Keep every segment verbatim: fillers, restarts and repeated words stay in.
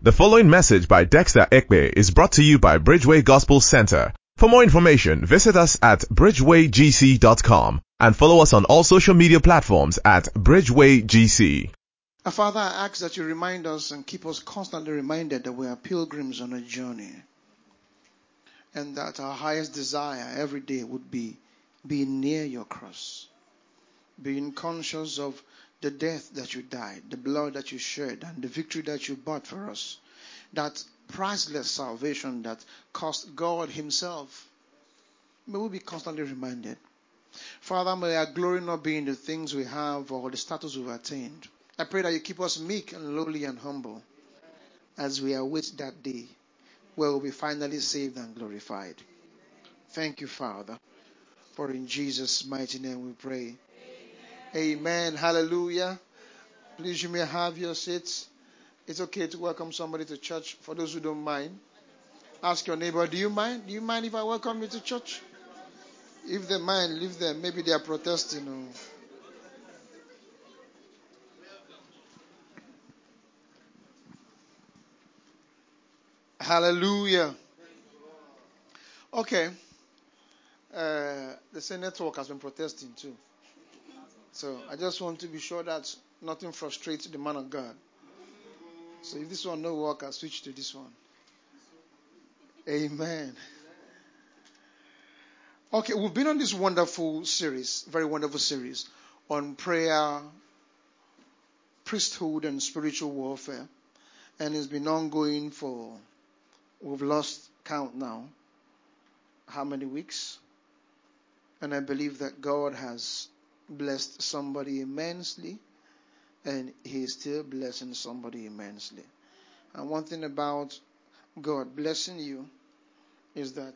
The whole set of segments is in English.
The following message by Dexter Ekpe is brought to you by Bridgeway Gospel Center. For more information, visit us at bridgeway g c dot com and follow us on all social media platforms at Bridgeway G C. Our Father, I ask that you remind us and keep us constantly reminded that we are pilgrims on a journey, and that our highest desire every day would be being near your cross, being conscious of the death that you died, the blood that you shed, and the victory that you bought for us. That priceless salvation that cost God himself. May we be constantly reminded. Father, may our glory not be in the things we have or the status we've attained. I pray that you keep us meek and lowly and humble as we await that day where we'll be finally saved and glorified. Thank you, Father, for in Jesus' mighty name we pray. Amen. Hallelujah. Please, you may have your seats. It's okay to welcome somebody to church. For those who don't mind, ask your neighbor, do you mind? Do you mind if I welcome you to church? If they mind, leave them. Maybe they are protesting. Or... Hallelujah. Okay. Uh, the same network has been protesting too. So I just want to be sure that nothing frustrates the man of God. So if this one no work, I'll switch to this one. Amen. Okay, we've been on this wonderful series, very wonderful series, on prayer, priesthood, and spiritual warfare. And it's been ongoing for, we've lost count now, how many weeks? And I believe that God has blessed somebody immensely, and he is still blessing somebody immensely. And one thing about God blessing you is that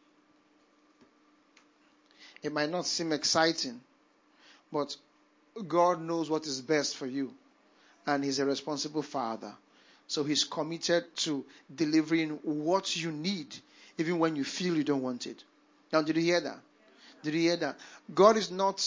it might not seem exciting, but God knows what is best for you, and he's a responsible father. So he's committed to delivering what you need, even when you feel you don't want it. Now, did you hear that? Did you hear that? God is not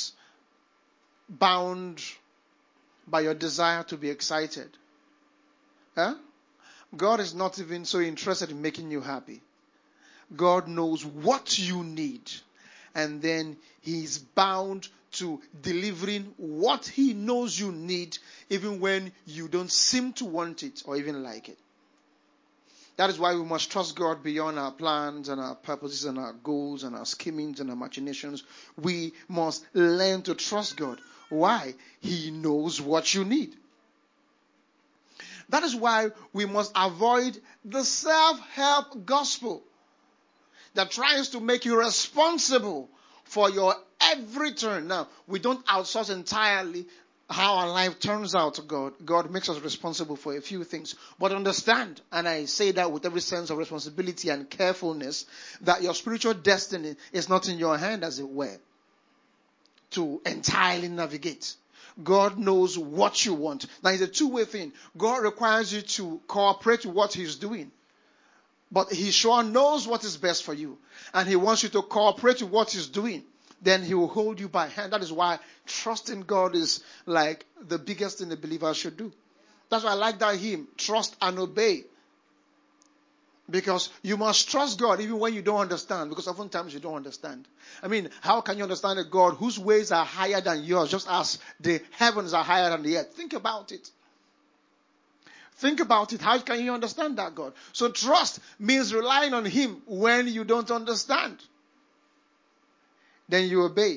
bound by your desire to be excited. Huh? God is not even so interested in making you happy. God knows what you need. And then he's bound to delivering what he knows you need, even when you don't seem to want it or even like it. That is why we must trust God beyond our plans and our purposes and our goals and our schemings and our machinations. We must learn to trust God. Why? He knows what you need. That is why we must avoid the self-help gospel that tries to make you responsible for your every turn. Now, we don't outsource entirely how our life turns out to God. God makes us responsible for a few things. But understand, and I say that with every sense of responsibility and carefulness, that your spiritual destiny is not in your hand, as it were, to entirely navigate. God knows what you want. Now, it's a two-way thing. God requires you to cooperate with what he's doing. But he sure knows what is best for you. And he wants you to cooperate with what he's doing. Then he will hold you by hand. That is why trusting God is like the biggest thing a believer should do. That's why I like that hymn, trust and obey. Because you must trust God even when you don't understand. Because oftentimes you don't understand. I mean, how can you understand a God whose ways are higher than yours, just as the heavens are higher than the earth? Think about it. Think about it. How can you understand that God? So trust means relying on him when you don't understand. Then you obey.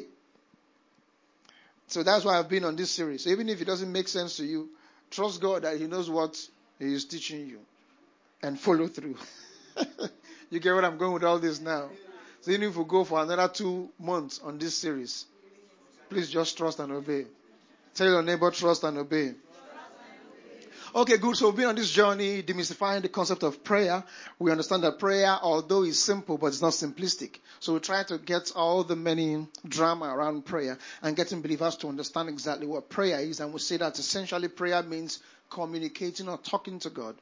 So that's why I've been on this series. So even if it doesn't make sense to you, trust God that he knows what he is teaching you. And follow through. You get what I'm going with all this now? So even if we go for another two months on this series, please just trust and obey. Tell your neighbor, trust and obey. Okay, good. So we've been on this journey, demystifying the concept of prayer. We understand that prayer, although is simple, but it's not simplistic. So we try to get all the many drama around prayer and getting believers to understand exactly what prayer is. And we say that essentially prayer means communicating or talking to God.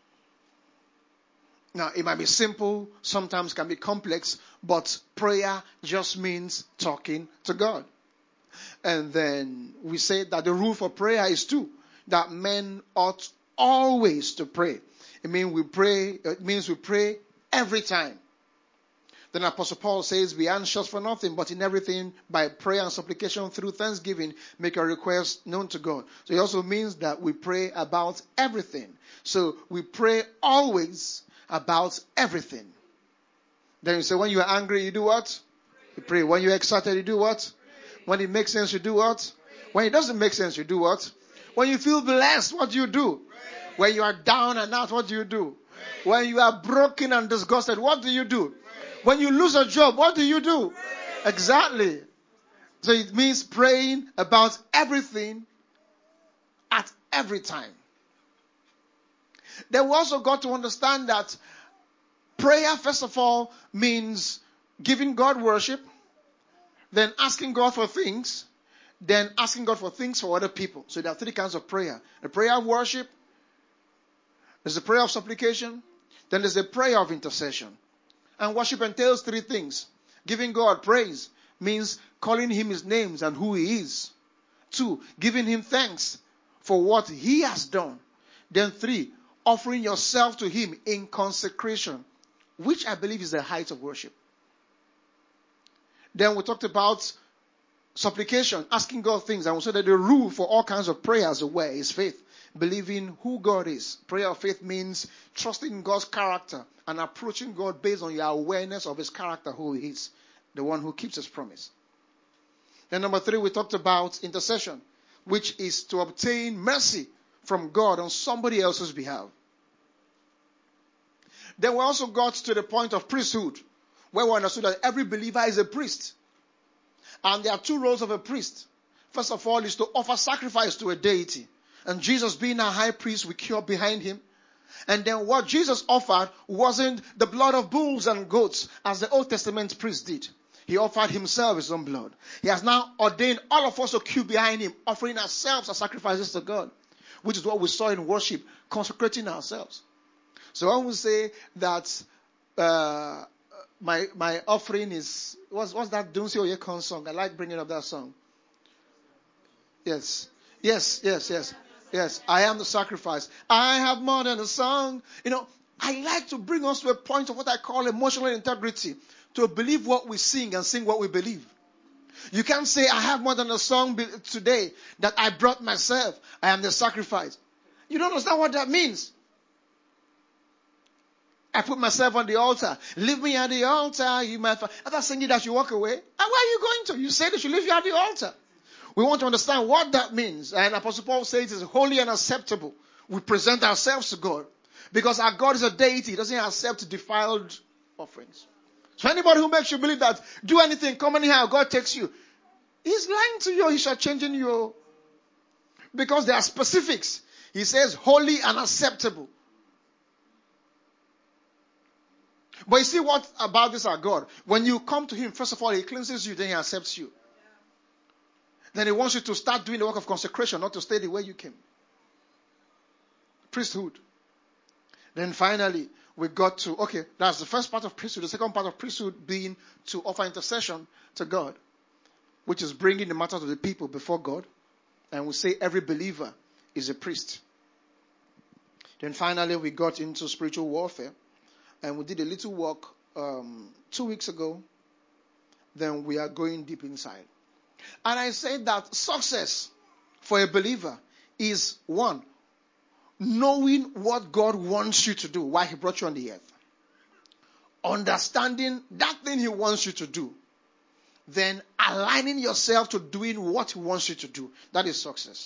Now, it might be simple, sometimes can be complex, but prayer just means talking to God. And then we say that the rule for prayer is two, that men ought always to pray. It means we pray, it means we pray every time. Then Apostle Paul says, be anxious for nothing, but in everything by prayer and supplication through thanksgiving, make your requests known to God. So it also means that we pray about everything. So we pray always about everything. Then you say, when you are angry, you do what? You pray. When you're excited, you do what? When it makes sense, you do what? When it doesn't make sense, you do what? When you feel blessed, what do you do? When you are down and out, what do you do? When you are broken and disgusted, what do you do? When you lose a job, what do you do? Exactly. So it means praying about everything at every time. Then we also got to understand that prayer, first of all, means giving God worship, then asking God for things, then asking God for things for other people. So there are three kinds of prayer. A prayer of worship, there's a prayer of supplication, then there's a prayer of intercession. And worship entails three things. Giving God praise means calling him his names and who he is. Two, giving him thanks for what he has done. Then three, offering yourself to him in consecration, which I believe is the height of worship. Then we talked about supplication, asking God things, and we said that the rule for all kinds of prayers away is faith. Believing who God is. Prayer of faith means trusting God's character and approaching God based on your awareness of his character, who he is, the one who keeps his promise. Then number three, we talked about intercession, which is to obtain mercy from God on somebody else's behalf. Then we also got to the point of priesthood, where we understood that every believer is a priest. And there are two roles of a priest. First of all is to offer sacrifice to a deity. And Jesus being a high priest, we queue up behind him. And then what Jesus offered wasn't the blood of bulls and goats as the Old Testament priest did. He offered himself his own blood. He has now ordained all of us to queue behind him, offering ourselves as sacrifices to God, which is what we saw in worship, consecrating ourselves. So when we say that uh, my my offering is, what's, what's that Dunsi Oyekon song? I like bringing up that song. Yes, yes, yes, yes. Yes, I am the sacrifice. I have more than a song. You know, I like to bring us to a point of what I call emotional integrity. To believe what we sing and sing what we believe. You can't say, I have more than a song today that I brought myself. I am the sacrifice. You don't understand what that means. I put myself on the altar. Leave me at the altar. You might, after singing that, you walk away. And where are you going to? You say they should leave you at the altar. We want to understand what that means. And Apostle Paul says it's holy and acceptable. We present ourselves to God. Because our God is a deity. He doesn't accept defiled offerings. So anybody who makes you believe that do anything, come anyhow, God takes you, he's lying to you. He shall change in you. Because there are specifics. He says holy and acceptable. But you see what about this our God? When you come to him, first of all, he cleanses you, then he accepts you. Then he wants you to start doing the work of consecration, not to stay the way you came. Priesthood. Then finally, we got to, okay, that's the first part of priesthood. The second part of priesthood being to offer intercession to God, which is bringing the matters of the people before God. And we say every believer is a priest. Then finally, we got into spiritual warfare. And we did a little work um, two weeks ago. Then we are going deep inside. And I said that success for a believer is one, knowing what God wants you to do, why he brought you on the earth. Understanding that thing he wants you to do. Then aligning yourself to doing what he wants you to do. That is success.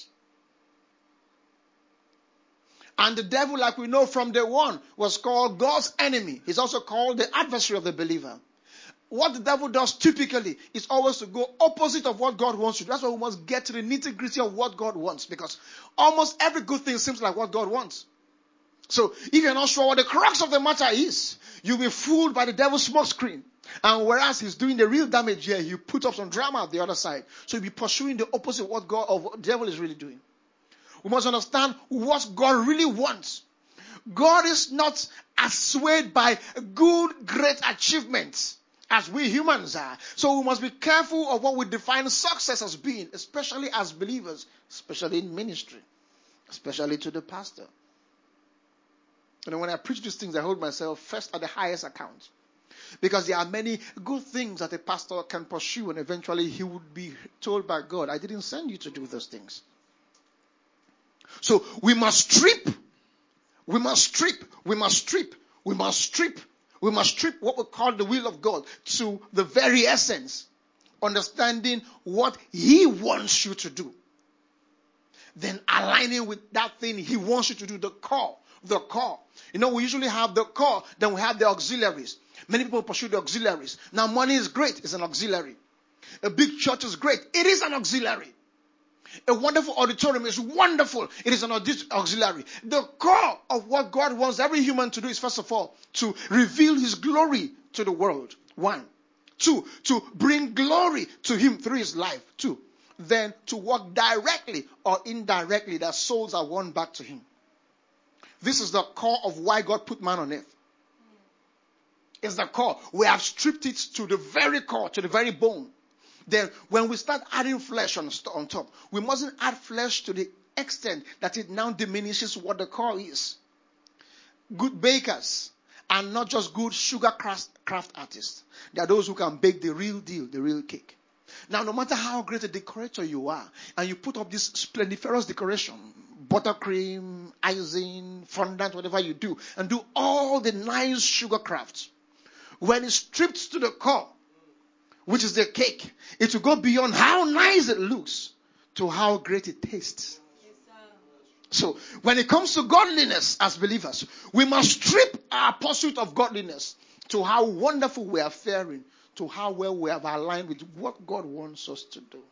And the devil, like we know from day one, was called God's enemy. He's also called the adversary of the believer. What the devil does typically is always to go opposite of what God wants you to do. That's why we must get to the nitty-gritty of what God wants. Because almost every good thing seems like what God wants. So if you're not sure what the crux of the matter is, you'll be fooled by the devil's smoke screen. And whereas he's doing the real damage here, you put up some drama at the other side. So you'll be pursuing the opposite of what God, of what the devil is really doing. We must understand what God really wants. God is not swayed by good, great achievements as we humans are. So we must be careful of what we define success as being, especially as believers, especially in ministry, especially to the pastor. And when I preach these things, I hold myself first at the highest account. Because there are many good things that a pastor can pursue, and eventually he would be told by God, I didn't send you to do those things. So we must strip. We must strip. We must strip. We must strip. We must strip what we call the will of God to the very essence. Understanding what He wants you to do. Then aligning with that thing He wants you to do, the core. The core. You know, we usually have the core, then we have the auxiliaries. Many people pursue the auxiliaries. Now, money is great. It's an auxiliary. A big church is great. It is an auxiliary. A wonderful auditorium is wonderful. It is an auxiliary. The core of what God wants every human to do is, first of all, to reveal His glory to the world. One. Two, to bring glory to Him through His life. Two, then to work directly or indirectly that souls are won back to Him. This is the core of why God put man on earth. It's the core. We have stripped it to the very core, to the very bone. Then when we start adding flesh on, on top, we mustn't add flesh to the extent that it now diminishes what the core is. Good bakers are not just good sugar craft, craft artists. They are those who can bake the real deal, the real cake. Now, no matter how great a decorator you are, and you put up this splendiferous decoration, buttercream, icing, fondant, whatever you do, and do all the nice sugar crafts, when it's stripped to the core, which is the cake, it will go beyond how nice it looks to how great it tastes. So, when it comes to godliness as believers, we must strip our pursuit of godliness to how wonderful we are faring, to how well we have aligned with what God wants us to do.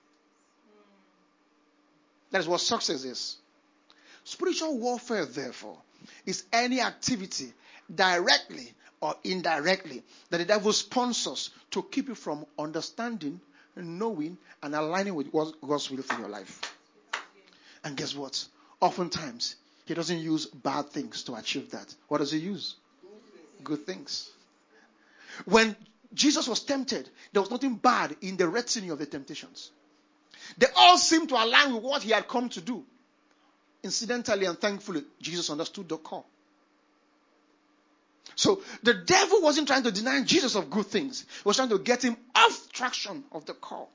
That is what success is. Spiritual warfare, therefore, is any activity directly or indirectly that the devil sponsors to keep you from understanding, knowing, and aligning with God's will for your life. And guess what? Oftentimes, he doesn't use bad things to achieve that. What does he use? Good things. When Jesus was tempted, there was nothing bad in the retinue of the temptations. They all seemed to align with what he had come to do. Incidentally and thankfully, Jesus understood the core. So the devil wasn't trying to deny Jesus of good things. He was trying to get him off traction of the core.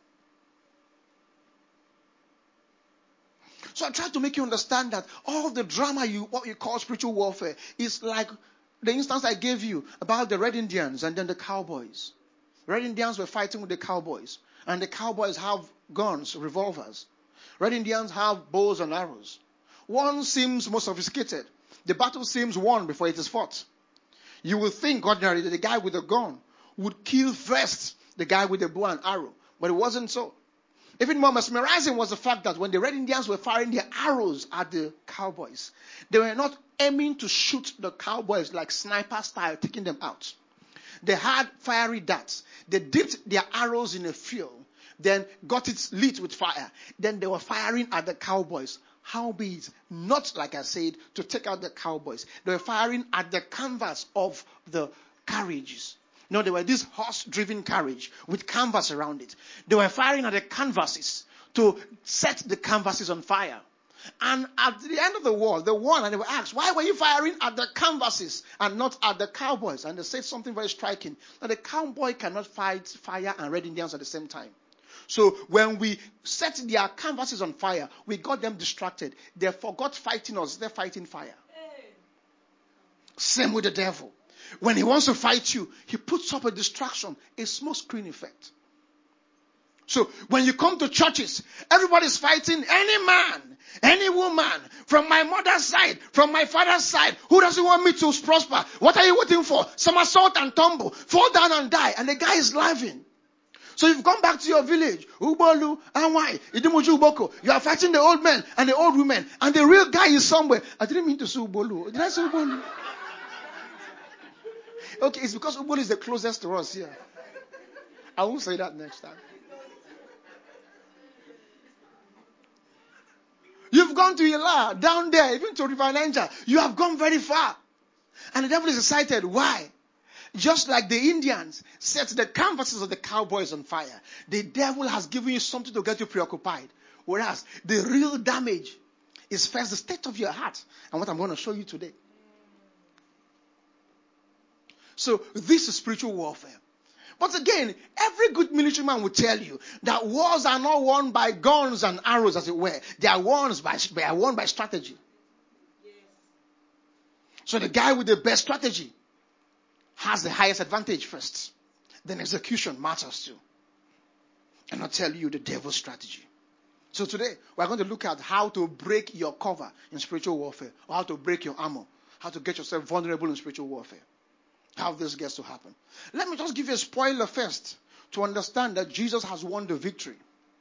So I tried to make you understand that all the drama you, what you call spiritual warfare, is like the instance I gave you about the Red Indians and then the cowboys. Red Indians were fighting with the cowboys. And the cowboys have guns, revolvers. Red Indians have bows and arrows. One seems more sophisticated. The battle seems won before it is fought. You would think ordinarily that the guy with a gun would kill first the guy with the bow and arrow. But it wasn't so. Even more mesmerizing was the fact that when the Red Indians were firing their arrows at the cowboys, they were not aiming to shoot the cowboys like sniper style, taking them out. They had fiery darts. They dipped their arrows in a fuel, then got it lit with fire. Then they were firing at the cowboys. Howbeit, not like I said, to take out the cowboys. They were firing at the canvas of the carriages. No, they were this horse-driven carriage with canvas around it. They were firing at the canvases to set the canvases on fire. And at the end of the war, they won and they were asked, why were you firing at the canvases and not at the cowboys? And they said something very striking, that the cowboy cannot fight fire and Red Indians at the same time. So when we set their canvases on fire, we got them distracted. They forgot fighting us. They're fighting fire. Same with the devil. When he wants to fight you, he puts up a distraction, a smoke screen effect. So when you come to churches, everybody's fighting any man, any woman, from my mother's side, from my father's side. Who doesn't want me to prosper? What are you waiting for? Somersault and tumble, fall down and die. And the guy is laughing. So you've gone back to your village, Ubolu, and why? Idumuju Uboko. You are fighting the old men and the old women, and the real guy is somewhere. I didn't mean to say Ubolu. Did I say Ubolu? Okay, it's because Ubolu is the closest to us here. I won't say that next time. You've gone to Ila, down there, even to River Niger. You have gone very far. And the devil is excited. Why? Just like the Indians set the canvases of the cowboys on fire, the devil has given you something to get you preoccupied. Whereas the real damage is first the state of your heart and what I'm going to show you today. So this is spiritual warfare. But again, every good military man will tell you that wars are not won by guns and arrows, as it were. They are won by, they are won by strategy. Yes. So the guy with the best strategy has the highest advantage first. Then execution matters too. And I'll tell you the devil's strategy. So today, we're going to look at how to break your cover in spiritual warfare, or how to break your armor, how to get yourself vulnerable in spiritual warfare. How this gets to happen. Let me just give you a spoiler first to understand that Jesus has won the victory.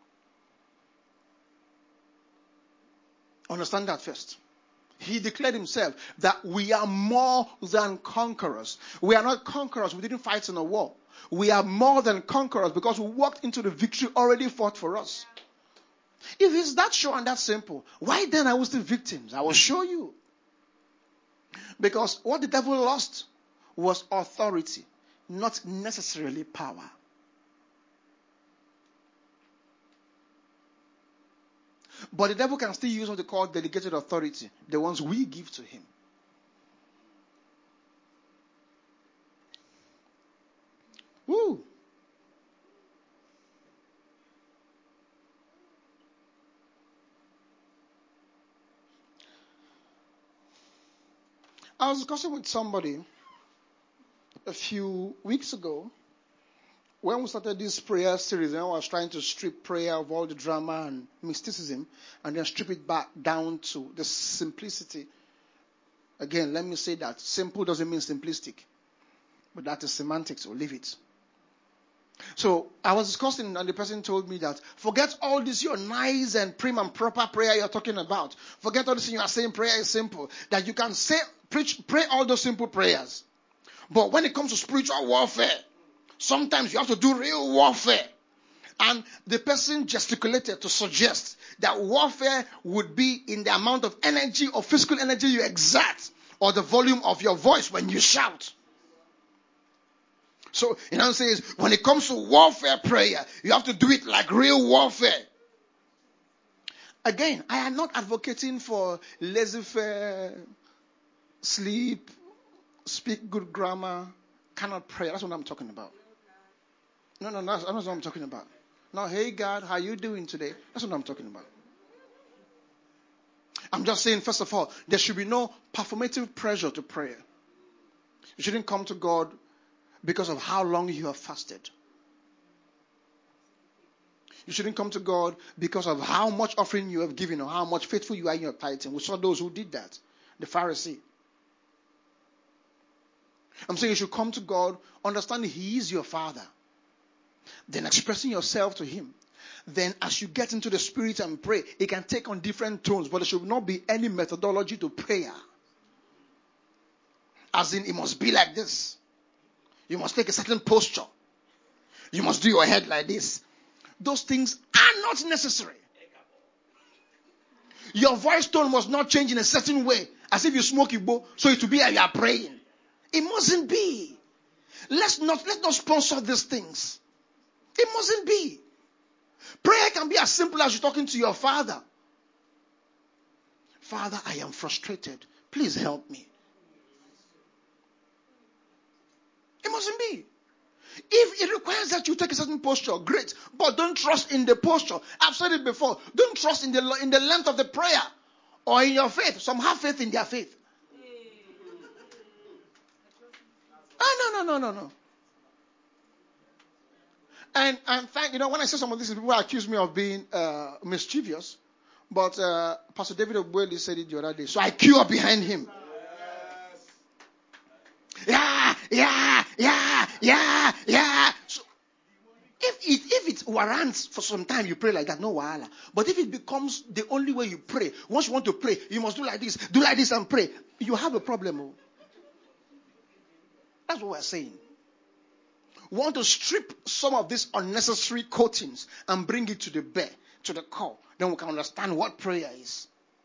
Understand that first. He declared himself that we are more than conquerors. We are not conquerors. We didn't fight in a war. We are more than conquerors because we walked into the victory already fought for us. If it's that sure and that simple, why then are we still victims? I will show you. Because what the devil lost was authority, not necessarily power. But the devil can still use what they call delegated authority, the ones we give to him. Woo! I was discussing with somebody a few weeks ago, when we started this prayer series, and I was trying to strip prayer of all the drama and mysticism, and then strip it back down to the simplicity. Again, let me say that simple doesn't mean simplistic, but that is semantics, so leave it. So I was discussing, and the person told me that forget all this your nice and prim and proper prayer you're talking about. Forget all this you are saying prayer is simple. That you can say, preach, pray all those simple prayers. But when it comes to spiritual warfare, sometimes you have to do real warfare. And the person gesticulated to suggest that warfare would be in the amount of energy or physical energy you exert, or the volume of your voice when you shout. So, in other words, when it comes to warfare prayer, you have to do it like real warfare. Again, I am not advocating for laissez-faire, sleep, speak good grammar, cannot pray. That's what I'm talking about. No, no, that's, that's what I'm talking about. No, hey God, how you doing today? That's what I'm talking about. I'm just saying, first of all, there should be no performative pressure to prayer. You shouldn't come to God because of how long you have fasted. You shouldn't come to God because of how much offering you have given or how much faithful you are in your tithing. We saw those who did that. The Pharisee. I'm saying you should come to God understanding He is your Father. Then expressing yourself to Him. Then as you get into the Spirit and pray, it can take on different tones, but there should not be any methodology to prayer. As in, it must be like this. You must take a certain posture. You must do your head like this. Those things are not necessary. Your voice tone must not change in a certain way, as if you smoke Igbo, so it will be like you are praying. It mustn't be. Let's not, let's not sponsor these things. It mustn't be. Prayer can be as simple as you talking to your father. Father, I am frustrated. Please help me. It mustn't be. If it requires that you take a certain posture, great. But don't trust in the posture. I've said it before. Don't trust in the in the length of the prayer or in your faith. Some have faith in their faith. Oh, no, no, no, no, no. And and thank you know when I say some of these people accuse me of being uh, mischievous, but uh, Pastor David Obueli said it the other day, so I queue up behind him. Yeah, yeah, yeah, yeah, yeah. So if it if it warrants for some time you pray like that, no wahala. But if it becomes the only way you pray, once you want to pray, you must do like this, do like this and pray. You have a problem. Oh. That's what we're saying. We want to strip some of these unnecessary coatings and bring it to the bare, to the core. Then we can understand what prayer is.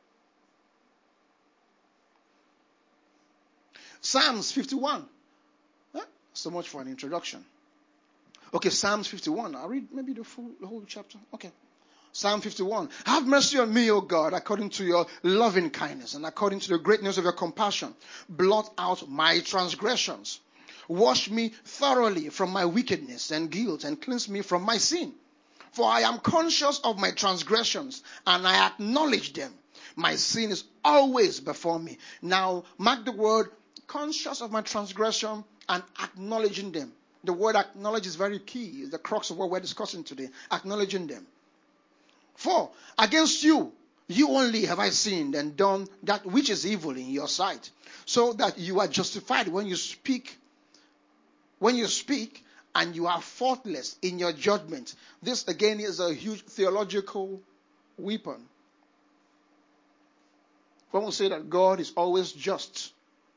Psalms fifty-one. Huh? So much for an introduction. Okay, Psalms fifty-one. I'll read maybe the full, the whole chapter. Okay. Psalm fifty-one. Have mercy on me, O God, according to your loving kindness and according to the greatness of your compassion. Blot out my transgressions. Wash me thoroughly from my wickedness and guilt, and cleanse me from my sin. For I am conscious of my transgressions, and I acknowledge them. My sin is always before me. Now, mark the word conscious of my transgression and acknowledging them. The word acknowledge is very key. It's the crux of what we're discussing today. Acknowledging them. For against you, you only have I sinned and done that which is evil in your sight, so that you are justified when you speak, when you speak, and you are faultless in your judgment. This again is a huge theological weapon. When we say that God is always just,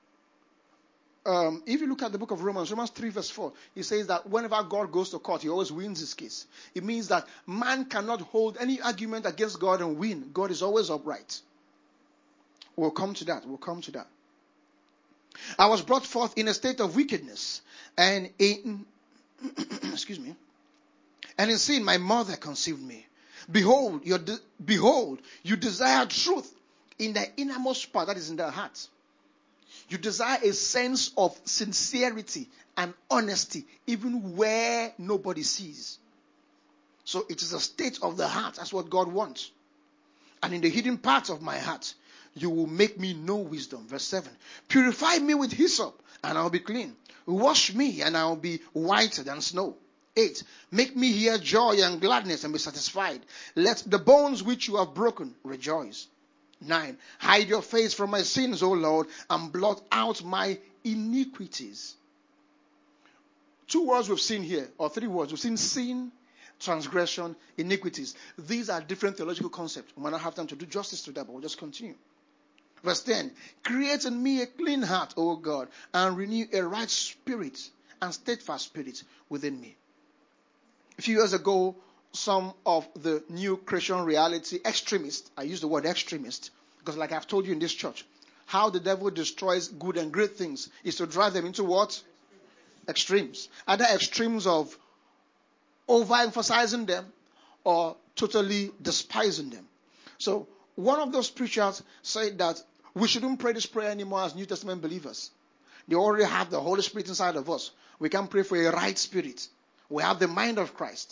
Um, if you look at the book of Romans, Romans three verse four, he says that whenever God goes to court, he always wins his case. It means that man cannot hold any argument against God and win. God is always upright. We'll come to that. We'll come to that. I was brought forth in a state of wickedness, and in, excuse me, and in sin my mother conceived me. Behold, your de- behold, you desire truth in the innermost part, that is in the heart. You desire a sense of sincerity and honesty, even where nobody sees. So it is a state of the heart. That's what God wants. And in the hidden parts of my heart, you will make me know wisdom. Verse seven. Purify me with hyssop, and I'll be clean. Wash me, and I'll be whiter than snow. eight. Make me hear joy and gladness and be satisfied. Let the bones which you have broken rejoice. nine. Hide your face from my sins, O Lord, and blot out my iniquities. Two words we've seen here, or three words. We've seen sin, transgression, iniquities. These are different theological concepts. We might not have time to do justice to that, but we'll just continue. Verse ten. Create in me a clean heart, O God, and renew a right spirit and steadfast spirit within me. A few years ago, some of the new Christian reality extremists, I use the word extremist, because like I've told you in this church, how the devil destroys good and great things is to drive them into what? Extremes. Either extremes of overemphasizing them or totally despising them. So one of those preachers said that we shouldn't pray this prayer anymore as New Testament believers. They already have the Holy Spirit inside of us. We can pray for a right spirit. We have the mind of Christ.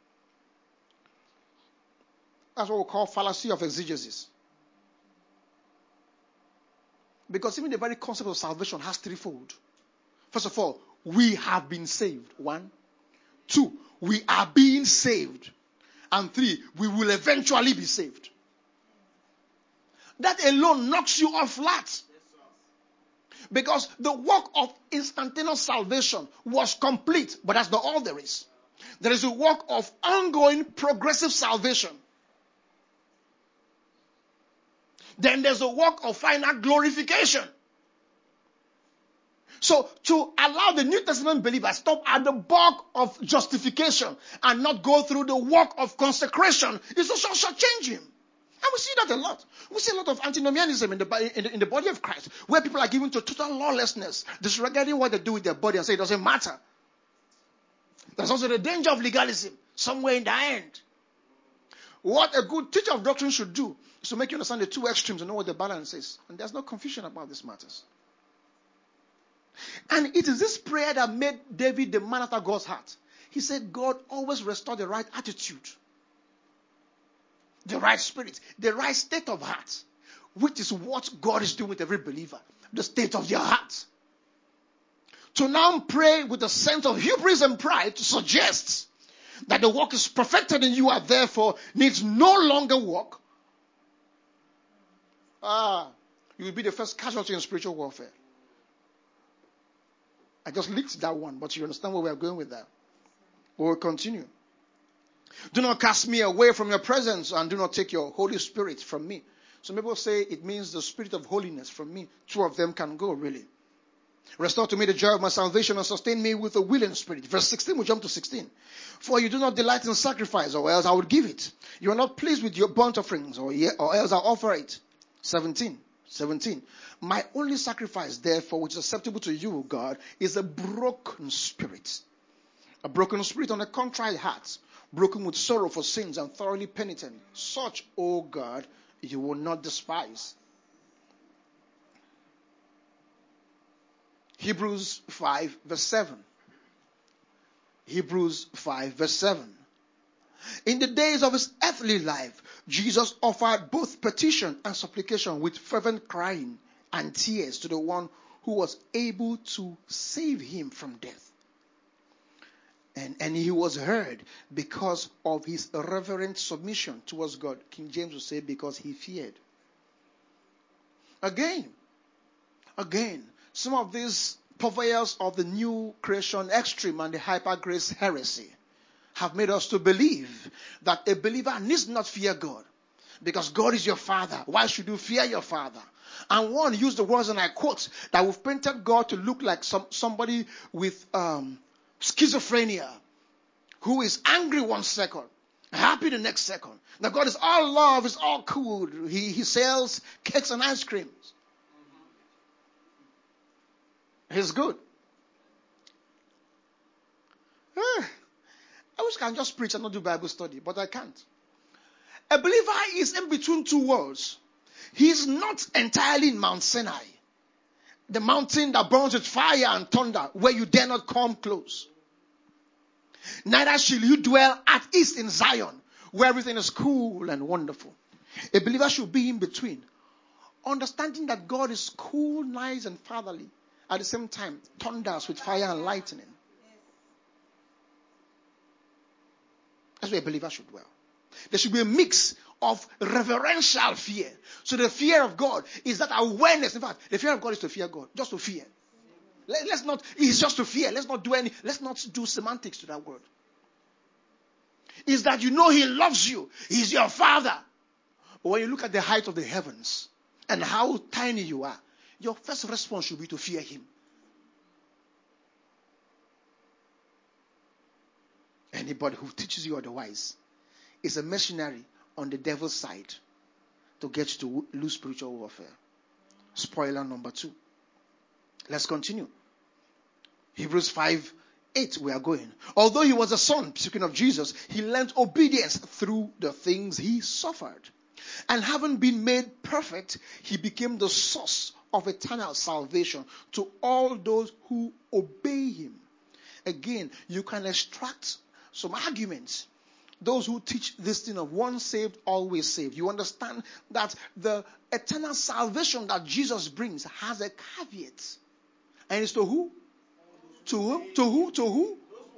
That's what we call fallacy of exegesis. Because even the very concept of salvation has threefold. First of all, we have been saved. One. Two, we are being saved. And three, we will eventually be saved. That alone knocks you off flat. Because the work of instantaneous salvation was complete, but that's not all there is. There is a work of ongoing progressive salvation. Then there's a work of final glorification. So to allow the New Testament believer stop at the bulk of justification and not go through the work of consecration is also shortchange him. And we see that a lot. We see a lot of antinomianism in the, in the, in the body of Christ, where people are given to total lawlessness, disregarding what they do with their body and say it doesn't matter. There's also the danger of legalism somewhere in the end. What a good teacher of doctrine should do is to make you understand the two extremes and know what the balance is. And there's no confusion about these matters. And it is this prayer that made David the man after God's heart. He said, God always restore the right attitude, the right spirit, the right state of heart, which is what God is doing with every believer, the state of their heart. To now pray with a sense of hubris and pride suggests that the work is perfected in you and therefore needs no longer work. Ah, you will be the first casualty in spiritual warfare. I just leaked that one, but you understand where we are going with that. We will continue. Do not cast me away from your presence, and do not take your Holy Spirit from me. Some people say it means the spirit of holiness from me. Two of them can go, really. Restore to me the joy of my salvation and sustain me with a willing spirit. Verse sixteen, we jump to sixteen. For you do not delight in sacrifice, or else I would give it. You are not pleased with your burnt offerings, or, or else I'll offer it. seventeen. seventeen. My only sacrifice, therefore, which is acceptable to you, God, is a broken spirit. A broken spirit on a contrite heart, broken with sorrow for sins and thoroughly penitent. Such, O God, you will not despise. Hebrews five verse seven. Hebrews five verse seven. In the days of his earthly life, Jesus offered both petition and supplication with fervent crying and tears to the one who was able to save him from death. And, and he was heard because of his reverent submission towards God. King James will say because he feared. Again, again, some of these purveyors of the new creation extreme and the hyper grace heresy have made us to believe that a believer needs not fear God because God is your father. Why should you fear your father? And one used the words, and I quote, that we've painted God to look like some somebody with um, schizophrenia who is angry one second, happy the next second. That God is all love, is all cool. He, he sells cakes and ice creams. He's good. Eh, I wish I can just preach and not do Bible study, but I can't. A believer is in between two worlds. He's not entirely in Mount Sinai, the mountain that burns with fire and thunder, where you dare not come close. Neither shall you dwell at ease in Zion, where everything is cool and wonderful. A believer should be in between, understanding that God is cool, nice, and fatherly. At the same time, thunders with fire and lightning. That's where a believer should dwell. There should be a mix of reverential fear. So the fear of God is that awareness. In fact, the fear of God is to fear God. Just to fear. Let, let's not, it's just to fear. Let's not do any, let's not do semantics to that word. Is that you know he loves you. He's your father. But when you look at the height of the heavens and how tiny you are, your first response should be to fear him. Anybody who teaches you otherwise is a mercenary on the devil's side to get you to lose spiritual warfare. Spoiler number two. Let's continue. Hebrews five eight, we are going. Although he was a son, speaking of Jesus, he learned obedience through the things he suffered. And having been made perfect, he became the source of eternal salvation to all those who obey him. Again, you can extract some arguments. Those who teach this thing of once saved, always saved. You understand that the eternal salvation that Jesus brings has a caveat. And it's to who? To who? To who? To who?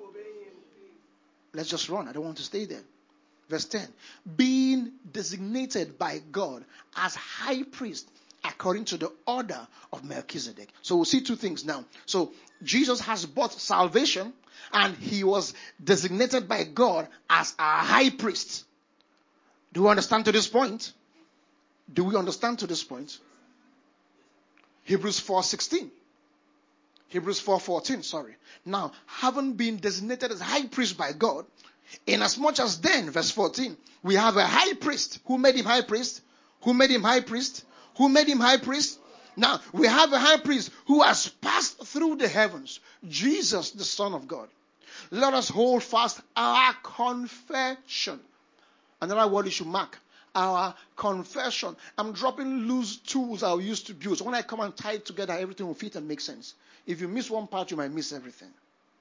Let's just run. I don't want to stay there. Verse ten. Being designated by God as high priest according to the order of Melchizedek. So we'll see two things now. So Jesus has brought salvation and he was designated by God as our high priest. Do we understand to this point? Do we understand to this point? Hebrews four sixteen. Hebrews four fourteen, sorry. Now, having been designated as high priest by God, inasmuch as then, verse fourteen, we have a high priest. Who made him high priest? Who made him high priest? Who made him high priest? Now, we have a high priest who has passed through the heavens. Jesus, the Son of God. Let us hold fast our confession. Another word you should mark. Our confession. I'm dropping loose tools I used to use. When I come and tie it together, everything will fit and make sense. If you miss one part, you might miss everything.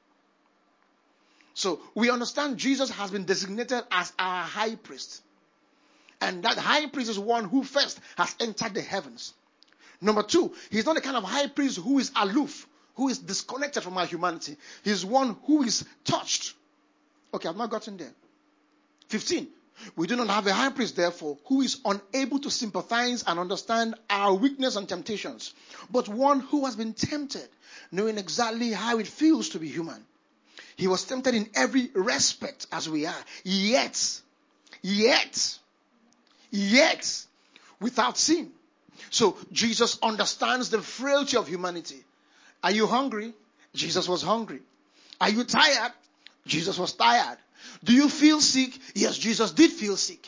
So, we understand Jesus has been designated as our high priest. And that high priest is one who first has entered the heavens. Number two, he's not the kind of high priest who is aloof, who is disconnected from our humanity. He's one who is touched. Okay, I've not gotten there. fifteen. We do not have a high priest, therefore, who is unable to sympathize and understand our weakness and temptations, but one who has been tempted, knowing exactly how it feels to be human. He was tempted in every respect as we are, yet, yet, yet, without sin. So, Jesus understands the frailty of humanity. Are you hungry? Jesus was hungry. Are you tired? Jesus was tired. Do you feel sick? Yes, Jesus did feel sick.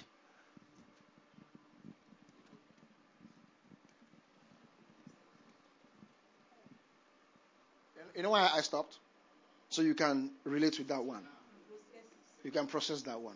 You know why I stopped? So you can relate with that one. You can process that one.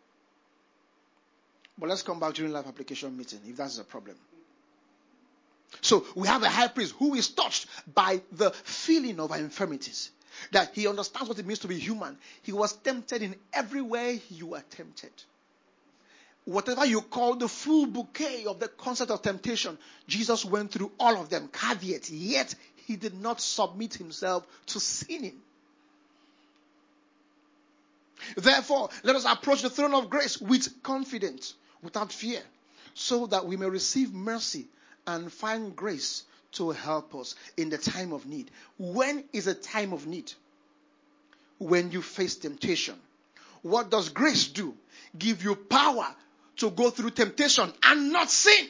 But let's come back during life application meeting if that's a problem. So we have a high priest who is touched by the feeling of our infirmities. That he understands what it means to be human. He was tempted in every way you are tempted. Whatever you call the full bouquet of the concept of temptation, Jesus went through all of them, caveat, yet he did not submit himself to sinning. Therefore, let us approach the throne of grace with confidence, without fear, so that we may receive mercy and find grace to help us in the time of need. When is a time of need? When you face temptation. What does grace do? Give you power to go through temptation and not sin.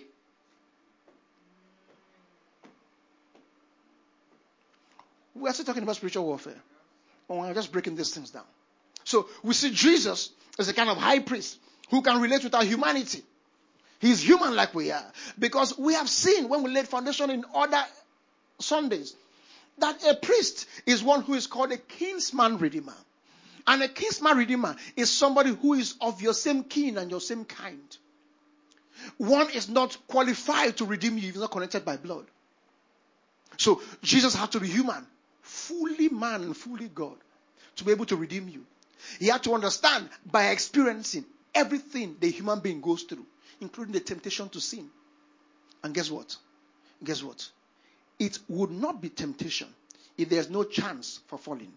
We are still talking about spiritual warfare. Oh, I'm just breaking these things down. So we see Jesus as a kind of high priest who can relate with our humanity. He's human like we are. Because we have seen when we laid foundation in other Sundays that a priest is one who is called a kinsman redeemer. And a kinsman redeemer is somebody who is of your same kin and your same kind. One is not qualified to redeem you if he's not connected by blood. So Jesus had to be human, fully man and fully God, to be able to redeem you. He had to understand by experiencing everything the human being goes through, including the temptation to sin. And guess what? Guess what? It would not be temptation if there's no chance for falling.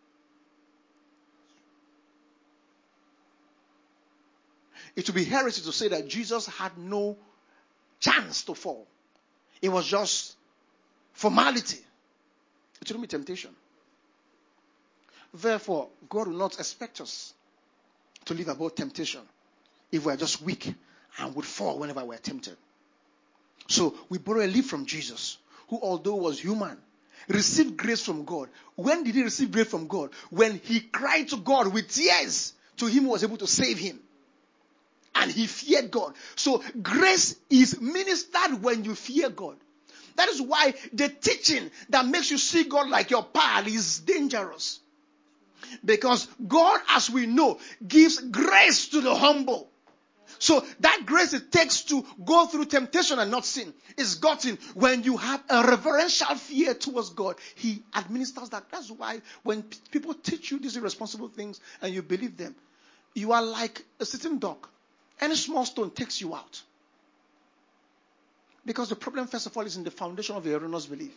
It would be heresy to say that Jesus had no chance to fall. It was just formality. It wouldn't be temptation. Therefore, God will not expect us to live above temptation if we are just weak and would fall whenever we are tempted. So we borrow a leaf from Jesus, who although was human, received grace from God. When did he receive grace from God? When he cried to God with tears to him who was able to save him. And he feared God. So grace is ministered when you fear God. That is why the teaching that makes you see God like your pal is dangerous. Because God, as we know, gives grace to the humble. So that grace it takes to go through temptation and not sin is gotten when you have a reverential fear towards God. He administers that. That's why when p- people teach you these irresponsible things and you believe them, you are like a sitting duck. Any small stone takes you out. Because the problem, first of all, is in the foundation of the erroneous belief.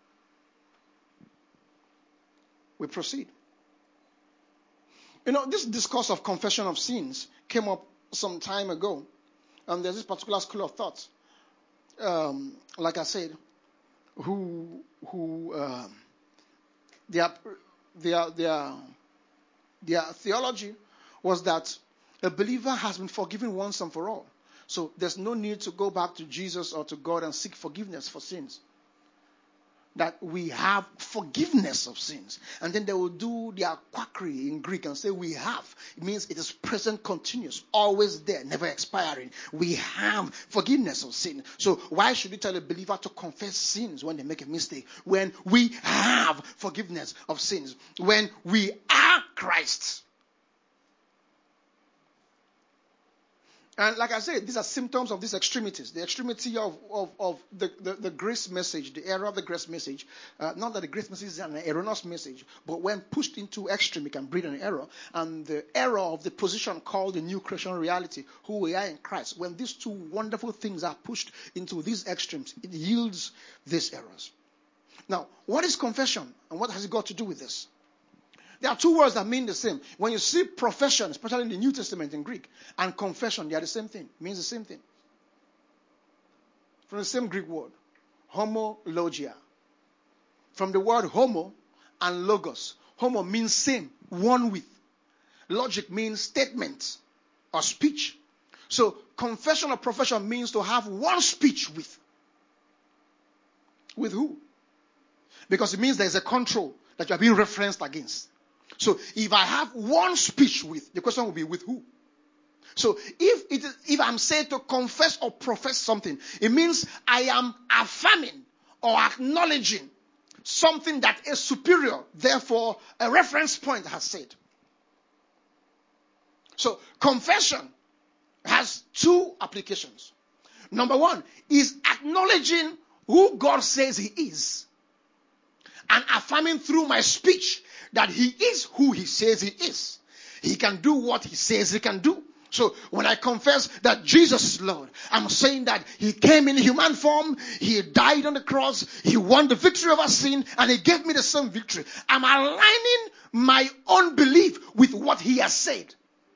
We proceed. You know, this discourse of confession of sins came up some time ago. And there's this particular school of thought, um, like I said, who, who um, their, their, their, their theology was that a believer has been forgiven once and for all. So there's no need to go back to Jesus or to God and seek forgiveness for sins. That we have forgiveness of sins. And then they will do their quackery in Greek and say we have. It means it is present continuous, always there, never expiring. We have forgiveness of sin. So why should you tell a believer to confess sins when they make a mistake? When we have forgiveness of sins. When we are Christ. And like I said, these are symptoms of these extremities. The extremity of, of, of the, the, the grace message, the error of the grace message. Uh, not that the grace message is an erroneous message, but when pushed into extreme, it can breed an error. And the error of the position called the new creation reality, who we are in Christ. When these two wonderful things are pushed into these extremes, it yields these errors. Now, what is confession? And what has it got to do with this? There are two words that mean the same. When you see profession, especially in the New Testament in Greek, and confession, they are the same thing. It means the same thing. From the same Greek word, homologia. From the word homo and logos. Homo means same, one with. Logic means statement or speech. So confession or profession means to have one speech with. With who? Because it means there is a control that you are being referenced against. So if I have one speech with, the question will be with who? So if it is, if I'm said to confess or profess something, it means I am affirming or acknowledging something that is superior, therefore a reference point has said. So confession has two applications. Number one is acknowledging who God says he is, and affirming through my speech that he is who he says he is. He can do what he says he can do. So when I confess that Jesus is Lord, I'm saying that he came in human form, he died on the cross, he won the victory over sin, and he gave me the same victory. I'm aligning my own belief with what he has said.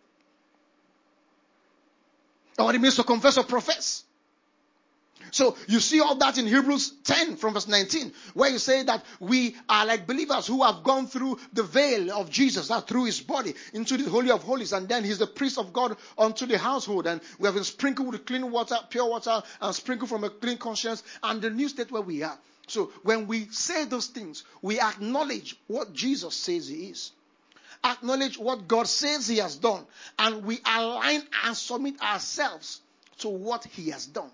That's what it means to confess or profess. So you see all that in Hebrews ten from verse nineteen, where you say that we are like believers who have gone through the veil of Jesus, that through his body, into the Holy of Holies, and then he's the priest of God unto the household, and we have been sprinkled with clean water, pure water, and sprinkled from a clean conscience, and the new state where we are. So when we say those things, we acknowledge what Jesus says he is. Acknowledge what God says he has done, and we align and submit ourselves to what he has done.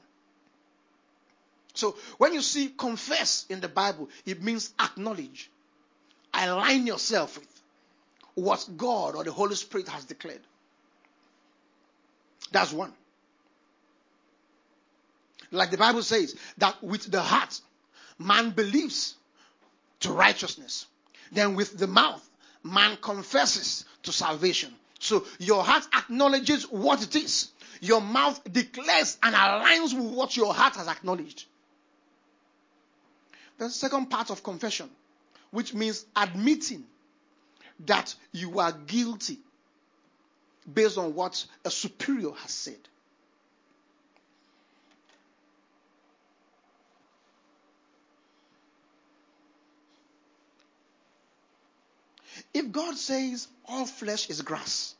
So when you see confess in the Bible, it means acknowledge. Align yourself with what God or the Holy Spirit has declared. That's one. Like the Bible says, that with the heart, man believes to righteousness. Then with the mouth, man confesses to salvation. So your heart acknowledges what it is. Your mouth declares and aligns with what your heart has acknowledged. The second part of confession, which means admitting that you are guilty based on what a superior has said. If God says all flesh is grass,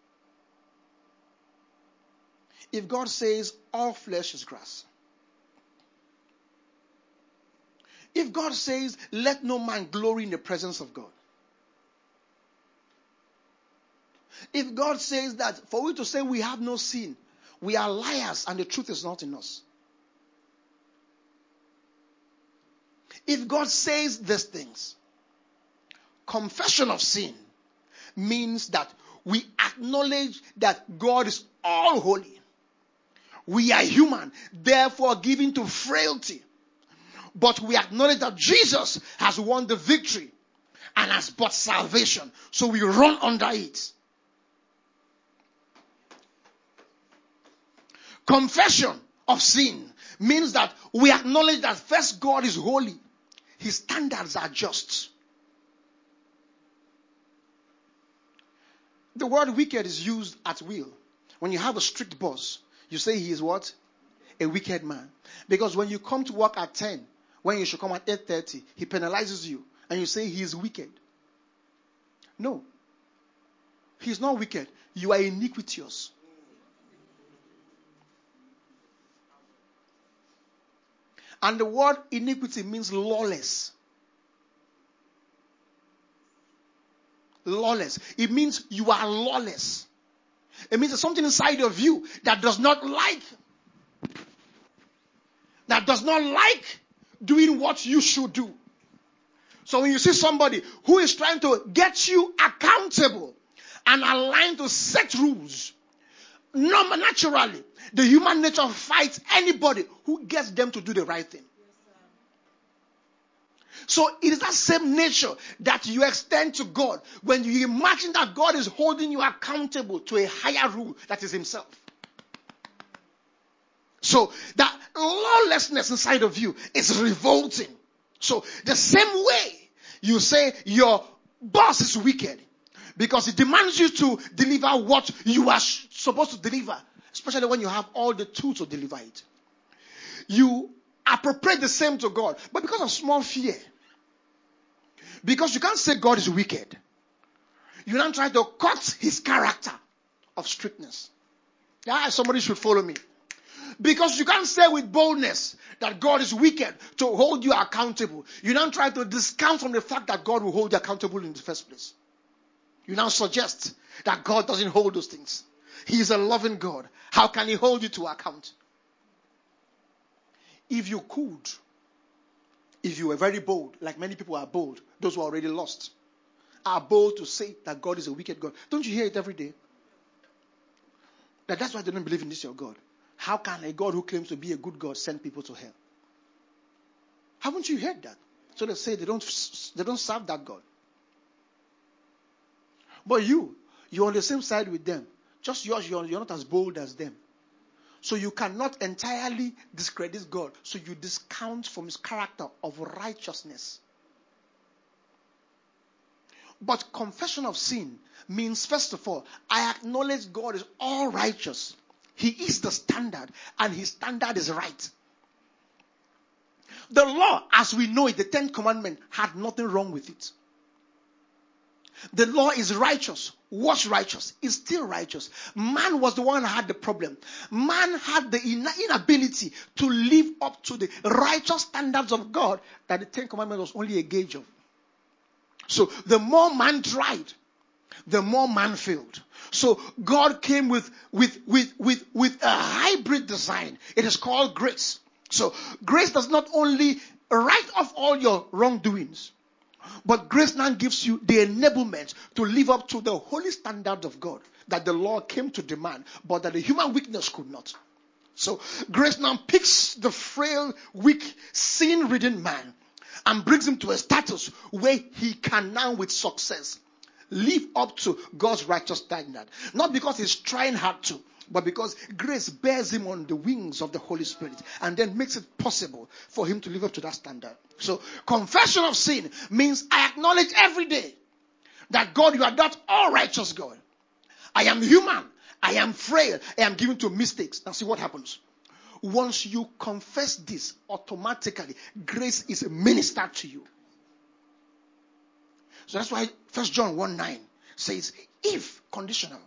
if God says all flesh is grass, if God says, let no man glory in the presence of God. If God says that for we to say we have no sin, we are liars and the truth is not in us. If God says these things, confession of sin means that we acknowledge that God is all holy. We are human, therefore given to frailty. But we acknowledge that Jesus has won the victory and has brought salvation. So we run under it. Confession of sin means that we acknowledge that first, God is holy. His standards are just. The word wicked is used at will. When you have a strict boss, you say he is what? A wicked man. Because when you come to work at ten, when you should come at eight thirty, he penalizes you. And you say he is wicked. No. He is not wicked. You are iniquitous. And the word iniquity means lawless. Lawless. It means you are lawless. It means there's something inside of you that does not like, that does not like doing what you should do. So when you see somebody who is trying to get you accountable and aligned to set rules, no, naturally, the human nature fights anybody who gets them to do the right thing. So it is that same nature that you extend to God when you imagine that God is holding you accountable to a higher rule that is himself. So that lawlessness inside of you is revolting. So the same way you say your boss is wicked because he demands you to deliver what you are supposed to deliver, especially when you have all the tools to deliver it. You appropriate the same to God, but because of small fear, because you can't say God is wicked, you don't try to cut his character of strictness. Yeah, somebody should follow me. Because you can't say with boldness that God is wicked to hold you accountable. You don't try to discount from the fact that God will hold you accountable in the first place. You now suggest that God doesn't hold those things. He is a loving God. How can he hold you to account? If you could, if you were very bold, like many people are bold, those who are already lost, are bold to say that God is a wicked God. Don't you hear it every day? That that's why they don't believe in this your God. How can a God who claims to be a good God send people to hell? Haven't you heard that? So they say they don't they don't serve that God. But you, you're on the same side with them. Just yours, you're, you're not as bold as them. So you cannot entirely discredit God. So you discount from his character of righteousness. But confession of sin means, first of all, I acknowledge God is all righteous. He is the standard, and his standard is right. The law, as we know it, the Ten Commandments, had nothing wrong with it. The law is righteous. Was righteous. Is still righteous. Man was the one who had the problem. Man had the inability to live up to the righteous standards of God that the Ten Commandments was only a gauge of. So the more man tried, the more man failed. So God came with, with, with, with, with a hybrid design. It is called grace. So grace does not only write off all your wrongdoings, but grace now gives you the enablement to live up to the holy standard of God that the law came to demand, but that the human weakness could not. So grace now picks the frail, weak, sin-ridden man and brings him to a status where he can now with success live up to God's righteous standard. Not because he's trying hard to, but because grace bears him on the wings of the Holy Spirit and then makes it possible for him to live up to that standard. So confession of sin means I acknowledge every day that God, you are not all righteous God. I am human. I am frail. I am given to mistakes. Now see what happens. Once you confess this, automatically grace is ministered to you. So that's why First John one nine says, if conditional.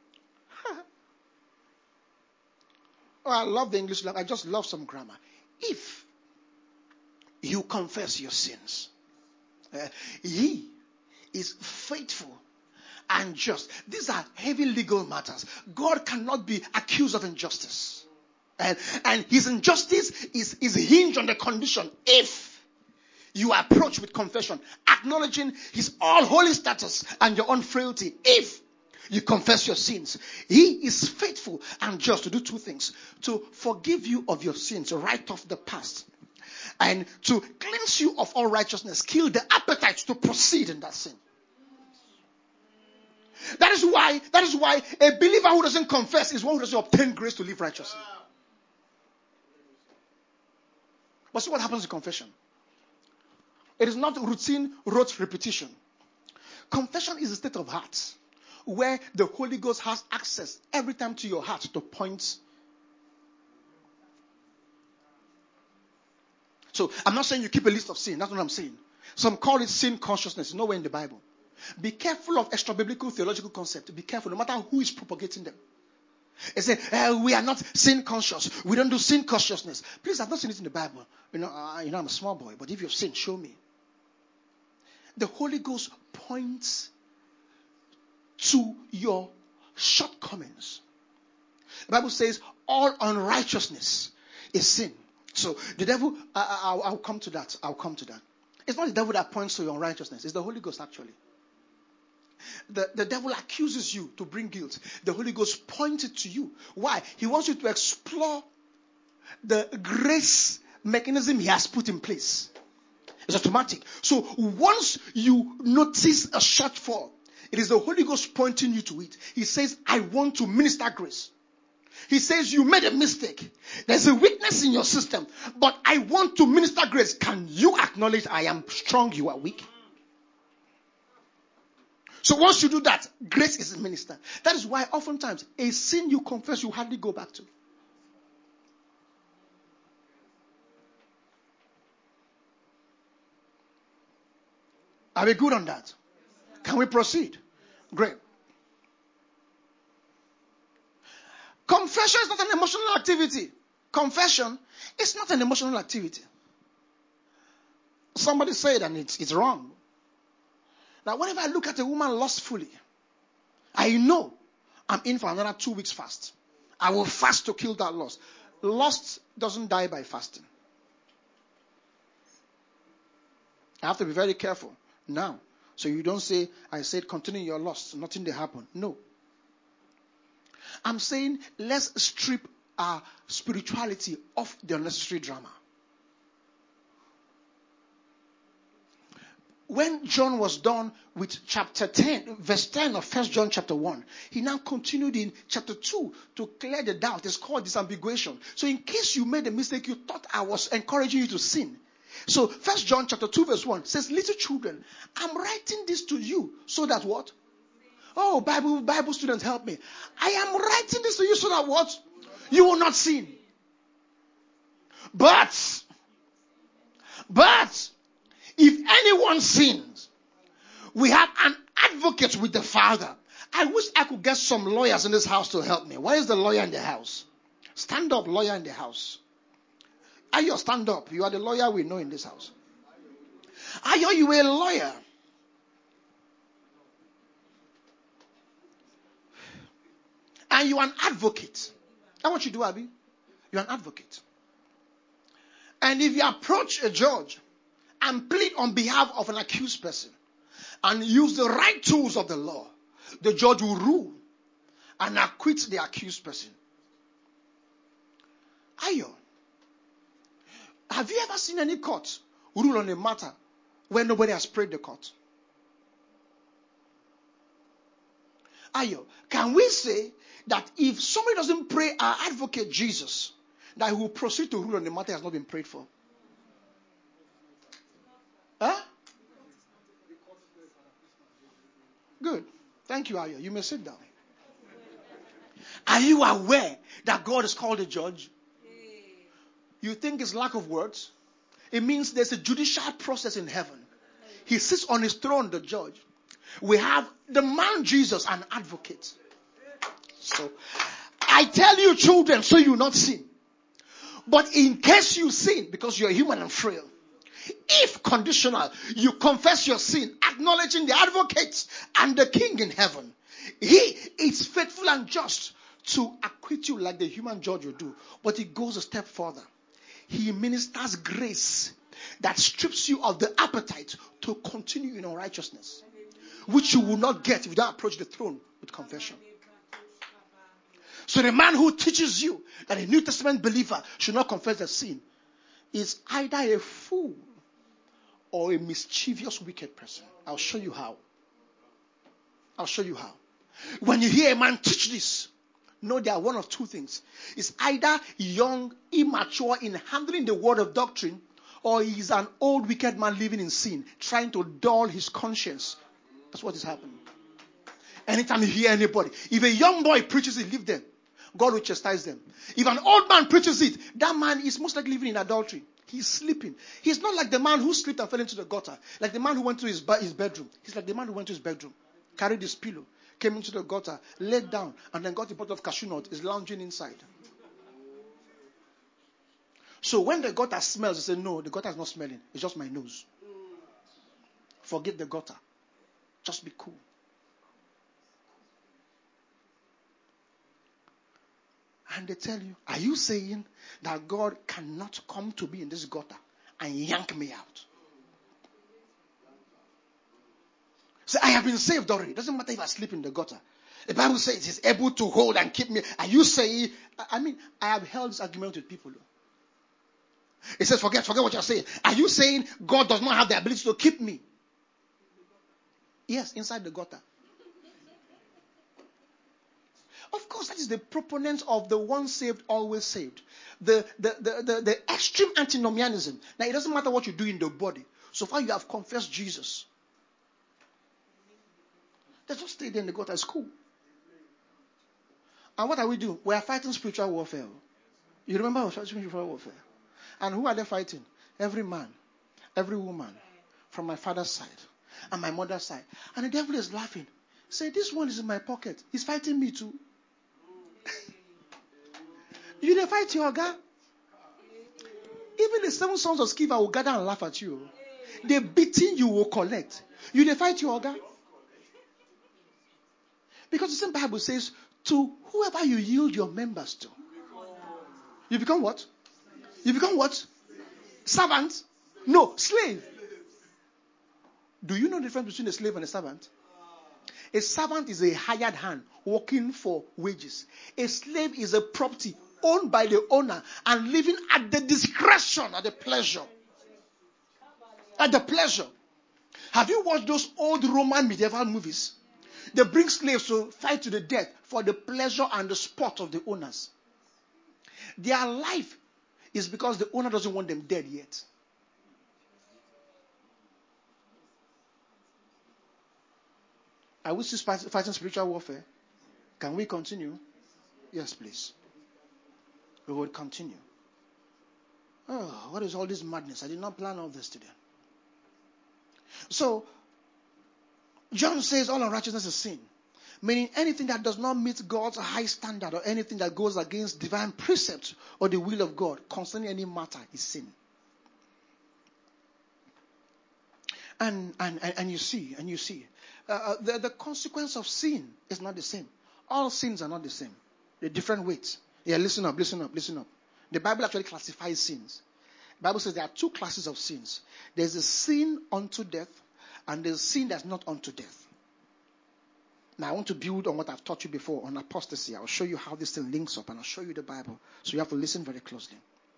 Oh, I love the English language. I just love some grammar. If you confess your sins, uh, he is faithful and just. These are heavy legal matters. God cannot be accused of injustice. And, and his injustice is, is hinged on the condition if you approach with confession, acknowledging his all holy status and your own frailty. If you confess your sins, he is faithful and just to do two things: to forgive you of your sins, to write off the past, and to cleanse you of all righteousness, kill the appetite to proceed in that sin. That is why, that is why a believer who doesn't confess is one who doesn't obtain grace to live righteously. But see what happens in confession. It is not routine, rote repetition. Confession is a state of heart where the Holy Ghost has access every time to your heart to point. So I'm not saying you keep a list of sin. That's what I'm saying. Some call it sin consciousness. It's nowhere in the Bible. Be careful of extra-biblical theological concepts. Be careful, no matter who is propagating them. They say, uh, we are not sin conscious. We don't do sin consciousness. Please, I've not seen it in the Bible. You know, uh, you know, I'm a small boy, but if you've sinned, show me. The Holy Ghost points to your shortcomings. The Bible says all unrighteousness is sin. So the devil, uh, I'll, I'll come to that. I'll come to that. It's not the devil that points to your unrighteousness. It's the Holy Ghost actually. The, the devil accuses you to bring guilt. The Holy Ghost points it to you. Why? He wants you to explore the grace mechanism he has put in place. It's automatic. So once you notice a shortfall, it is the Holy Ghost pointing you to it. He says, I want to minister grace. He says, you made a mistake. There's a weakness in your system, but I want to minister grace. Can you acknowledge I am strong, you are weak? So once you do that, grace is ministered. That is why oftentimes a sin you confess, you hardly go back to. Are we good on that? Can we proceed? Great. Confession is not an emotional activity. Confession is not an emotional activity. Somebody said, and it's, it's wrong. Now, whenever I look at a woman lustfully, I know I'm in for another two weeks fast. I will fast to kill that lust. Lust doesn't die by fasting. I have to be very careful now. So you don't say, I said, continue your lust. Nothing will happen. No. I'm saying, let's strip our spirituality of the unnecessary drama. when John was done with chapter ten, verse ten of First John chapter one, he now continued in chapter two to clear the doubt. It's called disambiguation. So in case you made a mistake, you thought I was encouraging you to sin. So First John chapter two verse one says, little children, I'm writing this to you so that what? Oh, Bible, Bible students, help me. I am writing this to you so that what? You will not sin. But, but, if anyone sins, we have an advocate with the Father. I wish I could get some lawyers in this house to help me. Where is the lawyer in the house? Stand up, lawyer in the house. Ayo, stand up. You are the lawyer we know in this house. Ayo, you are a lawyer. And you are an advocate. That's what you do, Abby. You're an advocate. And if you approach a judge and plead on behalf of an accused person and use the right tools of the law, the judge will rule and acquit the accused person. Ayo, have you ever seen any court rule on a matter where nobody has prayed the court? Ayo, can we say that if somebody doesn't pray our advocate Jesus, that he will proceed to rule on the matter has not been prayed for? Huh? Good. Thank you, Ayo. You may sit down. Are you aware that God is called a judge? You think it's lack of words? It means there's a judicial process in heaven. He sits on his throne, the judge. We have the man Jesus, an advocate. So, I tell you, children, so you not sin. But in case you sin, because you're human and frail, if conditional, you confess your sin, acknowledging the advocate and the king in heaven, he is faithful and just to acquit you like the human judge will do. But he goes a step further. He ministers grace that strips you of the appetite to continue in unrighteousness, which you will not get if you don't approach the throne with confession. So the man who teaches you that a New Testament believer should not confess their sin is either a fool or a mischievous, wicked person. I'll show you how. I'll show you how. When you hear a man teach this, know there are one of two things. It's either young, immature in handling the word of doctrine, or he's an old, wicked man living in sin, trying to dull his conscience. That's what is happening. Anytime you hear anybody, if a young boy preaches it, leave them. God will chastise them. If an old man preaches it, that man is most likely living in adultery. He's sleeping. He's not like the man who slipped and fell into the gutter. Like the man who went to his, his bedroom. He's like the man who went to his bedroom, carried his pillow, came into the gutter, laid down, and then got a bottle of cashew nut, is lounging inside. So when the gutter smells, he said, no, the gutter is not smelling. It's just my nose. Forget the gutter. Just be cool. And they tell you, are you saying that God cannot come to me in this gutter and yank me out? So I have been saved already. It doesn't matter if I sleep in the gutter. The Bible says he's able to hold and keep me. Are you saying, I mean, I have held this argument with people. It says, forget, forget what you're saying. Are you saying God does not have the ability to keep me? Yes, inside the gutter. Of course, that is the proponent of the once saved, always saved. The, the, the, the, the extreme antinomianism. Now, it doesn't matter what you do in the body. So far, you have confessed Jesus. Let's just stay there in the gutter. It's cool. And what are we doing? We are fighting spiritual warfare. You remember we're fighting spiritual warfare? And who are they fighting? Every man, every woman, from my father's side and my mother's side. And the devil is laughing. Say, this one is in my pocket. He's fighting me too. You didn't fight your guy. Even the seven sons of Sceva will gather and laugh at you. The beating you will collect. You didn't fight your guy. Because the same Bible says, to whoever you yield your members to, you become what? You become what? Servant? No, slave. Do you know the difference between a slave and a servant? A servant is a hired hand working for wages. A slave is a property owned by the owner and living at the discretion, at the pleasure. At the pleasure. Have you watched those old Roman medieval movies? They bring slaves to fight to the death for the pleasure and the sport of the owners. Their life is because the owner doesn't want them dead yet. Are we still fighting spiritual warfare? Can we continue? Yes, please. We will continue. Oh, what is all this madness? I did not plan all this today. So, John says all unrighteousness is sin. Meaning anything that does not meet God's high standard or anything that goes against divine precept or the will of God concerning any matter is sin. And and, and, and you see, and you see, uh, the, the consequence of sin is not the same. All sins are not the same. They're different weights. Yeah, listen up, listen up, listen up. The Bible actually classifies sins. The Bible says there are two classes of sins. There's a sin unto death, and there's sin that's not unto death. Now, I want to build on what I've taught you before on apostasy. I'll show you how this thing links up, and I'll show you the Bible. So you have to listen very closely.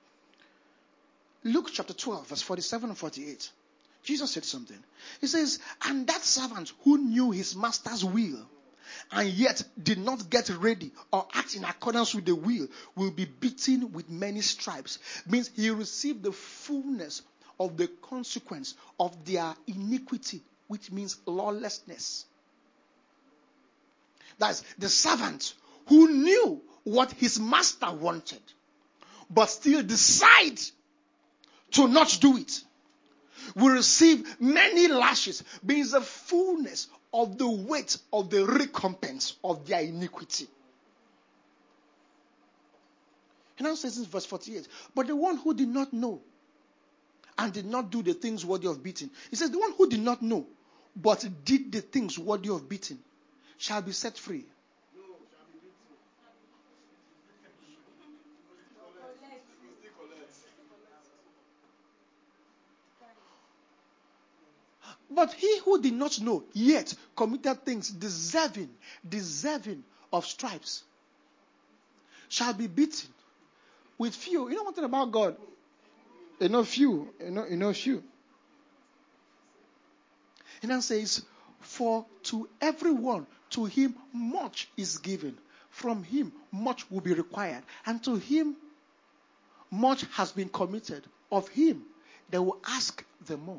Luke chapter twelve, verse forty-seven and forty-eight. Jesus said something. He says, and that servant who knew his master's will and yet did not get ready or act in accordance with the will will be beaten with many stripes. Means he received the fullness of the consequence of their iniquity, which means lawlessness. That's the servant who knew what his master wanted, but still decide to not do it, will receive many lashes, means the fullness of the weight of the recompense of their iniquity. He now says in verse forty-eight, but the one who did not know and did not do the things worthy of beating. He says the one who did not know but did the things worthy of beating shall be set free. But he who did not know yet committed things deserving, deserving of stripes shall be beaten with few. You know one thing about God? You know few. You know, you know few. He now says, for to everyone, to him much is given. From him much will be required. And to him much has been committed. Of him they will ask the more.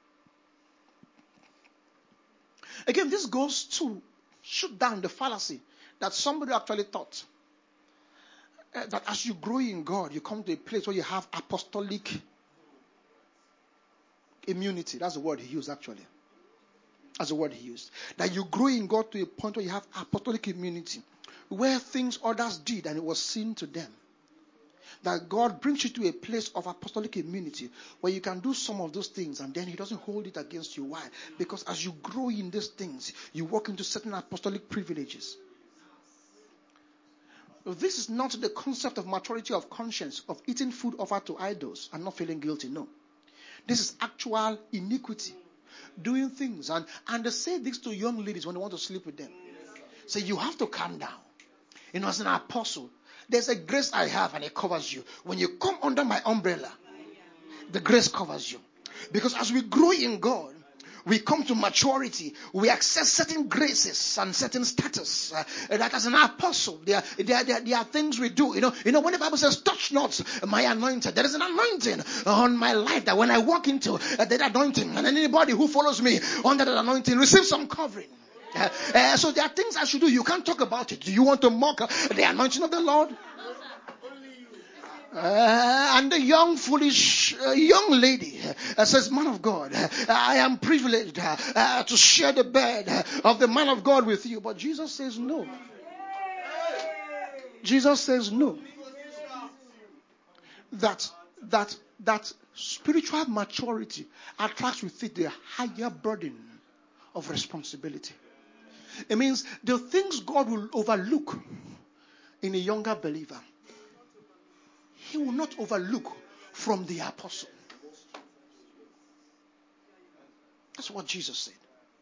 Again, this goes to shoot down the fallacy that somebody actually thought uh, that as you grow in God, you come to a place where you have apostolic immunity. That's the word he used, actually. That's the word he used. That you grow in God to a point where you have apostolic immunity, where things others did and it was seen to them. That God brings you to a place of apostolic immunity where you can do some of those things and then he doesn't hold it against you. Why? Because as you grow in these things, you walk into certain apostolic privileges. This is not the concept of maturity of conscience, of eating food offered to idols and not feeling guilty. No. This is actual iniquity. Doing things. And, and they say this to young ladies when they want to sleep with them. Say, you have to calm down. You know, as an apostle, there's a grace I have and it covers you. When you come under my umbrella, the grace covers you. Because as we grow in God, we come to maturity. We access certain graces and certain status. Uh, that as an apostle, there, there, there, there are things we do. You know, you know, when the Bible says, touch not my anointed, there is an anointing on my life that when I walk into uh, that anointing, and anybody who follows me under that anointing receives some covering. Uh, uh, so there are things I should do. You can't talk about it. Do you want to mock uh, the anointing of the Lord? Uh, and the young, foolish, uh, young lady uh, says, man of God, uh, I am privileged uh, uh, to share the bed uh, of the man of God with you. But Jesus says no. Jesus says no. That, that, that spiritual maturity attracts with it the higher burden of responsibility. It means the things God will overlook in a younger believer, he will not overlook from the apostle. That's what Jesus said.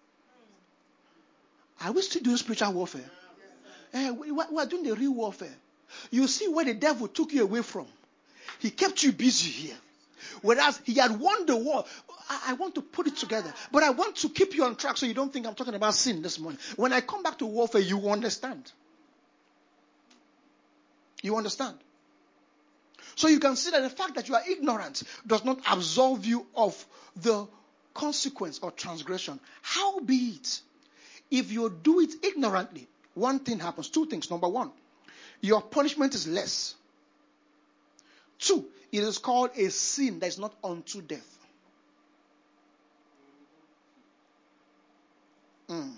Are we still doing spiritual warfare? Uh, we, we are doing the real warfare. You see where the devil took you away from. He kept you busy here. Whereas he had won the war. I, I want to put it together. But I want to keep you on track so you don't think I'm talking about sin this morning. When I come back to warfare, you understand. You understand? So you can see that the fact that you are ignorant does not absolve you of the consequence or transgression. Howbeit, if you do it ignorantly, one thing happens. Two things. Number one, your punishment is less. Two, it is called a sin that is not unto death. Mm.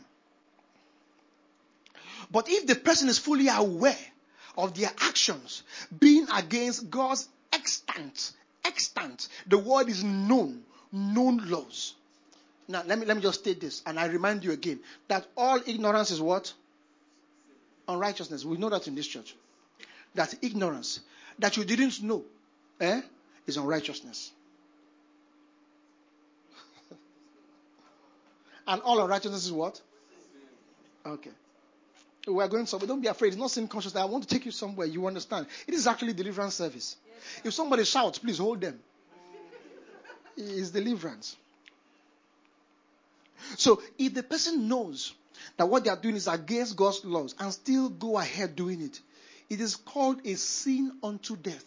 But if the person is fully aware of their actions being against God's extant, extant, the word is known, known laws. Now, let me, let me just state this, and I remind you again, that all ignorance is what? Unrighteousness. We know that in this church. That ignorance, that you didn't know, eh, is unrighteousness. And all unrighteousness is what? Okay. We are going somewhere. Don't be afraid. It's not sin conscious. I want to take you somewhere. You understand? It is actually deliverance service. Yes, if somebody shouts, please hold them. It is deliverance. So if the person knows that what they are doing is against God's laws and still go ahead doing it, it is called a sin unto death.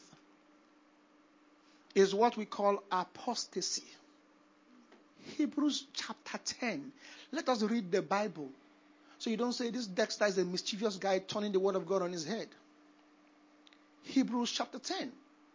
It is what we call apostasy. Hebrews chapter ten. Let us read the Bible. So you don't say this Dexter is a mischievous guy turning the word of God on his head. Hebrews chapter ten.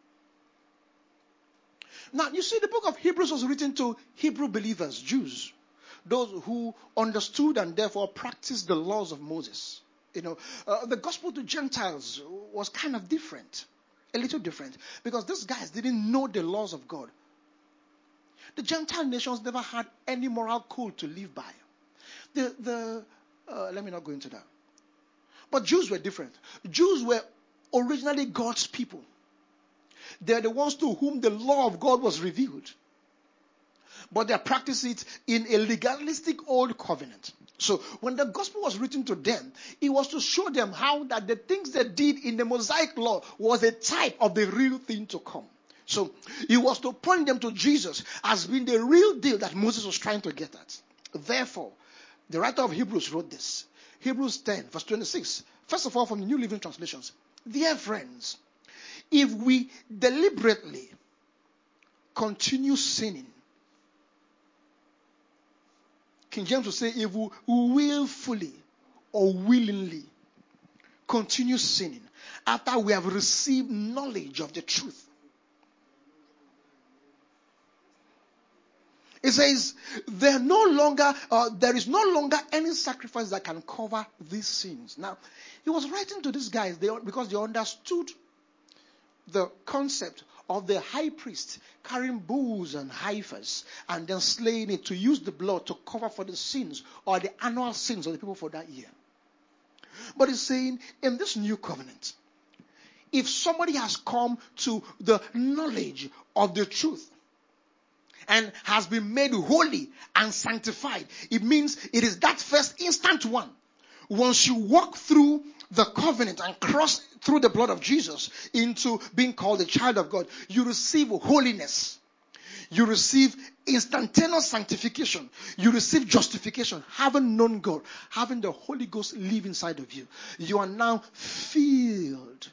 Now, you see, the book of Hebrews was written to Hebrew believers, Jews, those who understood and therefore practiced the laws of Moses. You know, uh, the gospel to Gentiles was kind of different, a little different, because these guys didn't know the laws of God. The Gentile nations never had any moral code to live by. The the uh, let me not go into that. But Jews were different. Jews were originally God's people. They're the ones to whom the law of God was revealed. But they practice it in a legalistic old covenant. So when the gospel was written to them, it was to show them how that the things they did in the Mosaic law was a type of the real thing to come. So it was to point them to Jesus as being the real deal that Moses was trying to get at. Therefore, the writer of Hebrews wrote this. Hebrews ten, verse twenty-six. First of all, from the New Living Translations. Dear friends, if we deliberately continue sinning, King James will say, if we willfully or willingly continue sinning after we have received knowledge of the truth. It says, there no longer, uh, there is no longer any sacrifice that can cover these sins. Now, he was writing to these guys they, because they understood the concept of the high priest carrying bulls and heifers and then slaying it to use the blood to cover for the sins or the annual sins of the people for that year. But he's saying, in this new covenant, if somebody has come to the knowledge of the truth and has been made holy and sanctified, it means it is that first instant one. Once you walk through the covenant and cross through the blood of Jesus into being called a child of God, you receive holiness. You receive instantaneous sanctification. You receive justification. Having known God, having the Holy Ghost live inside of you, you are now filled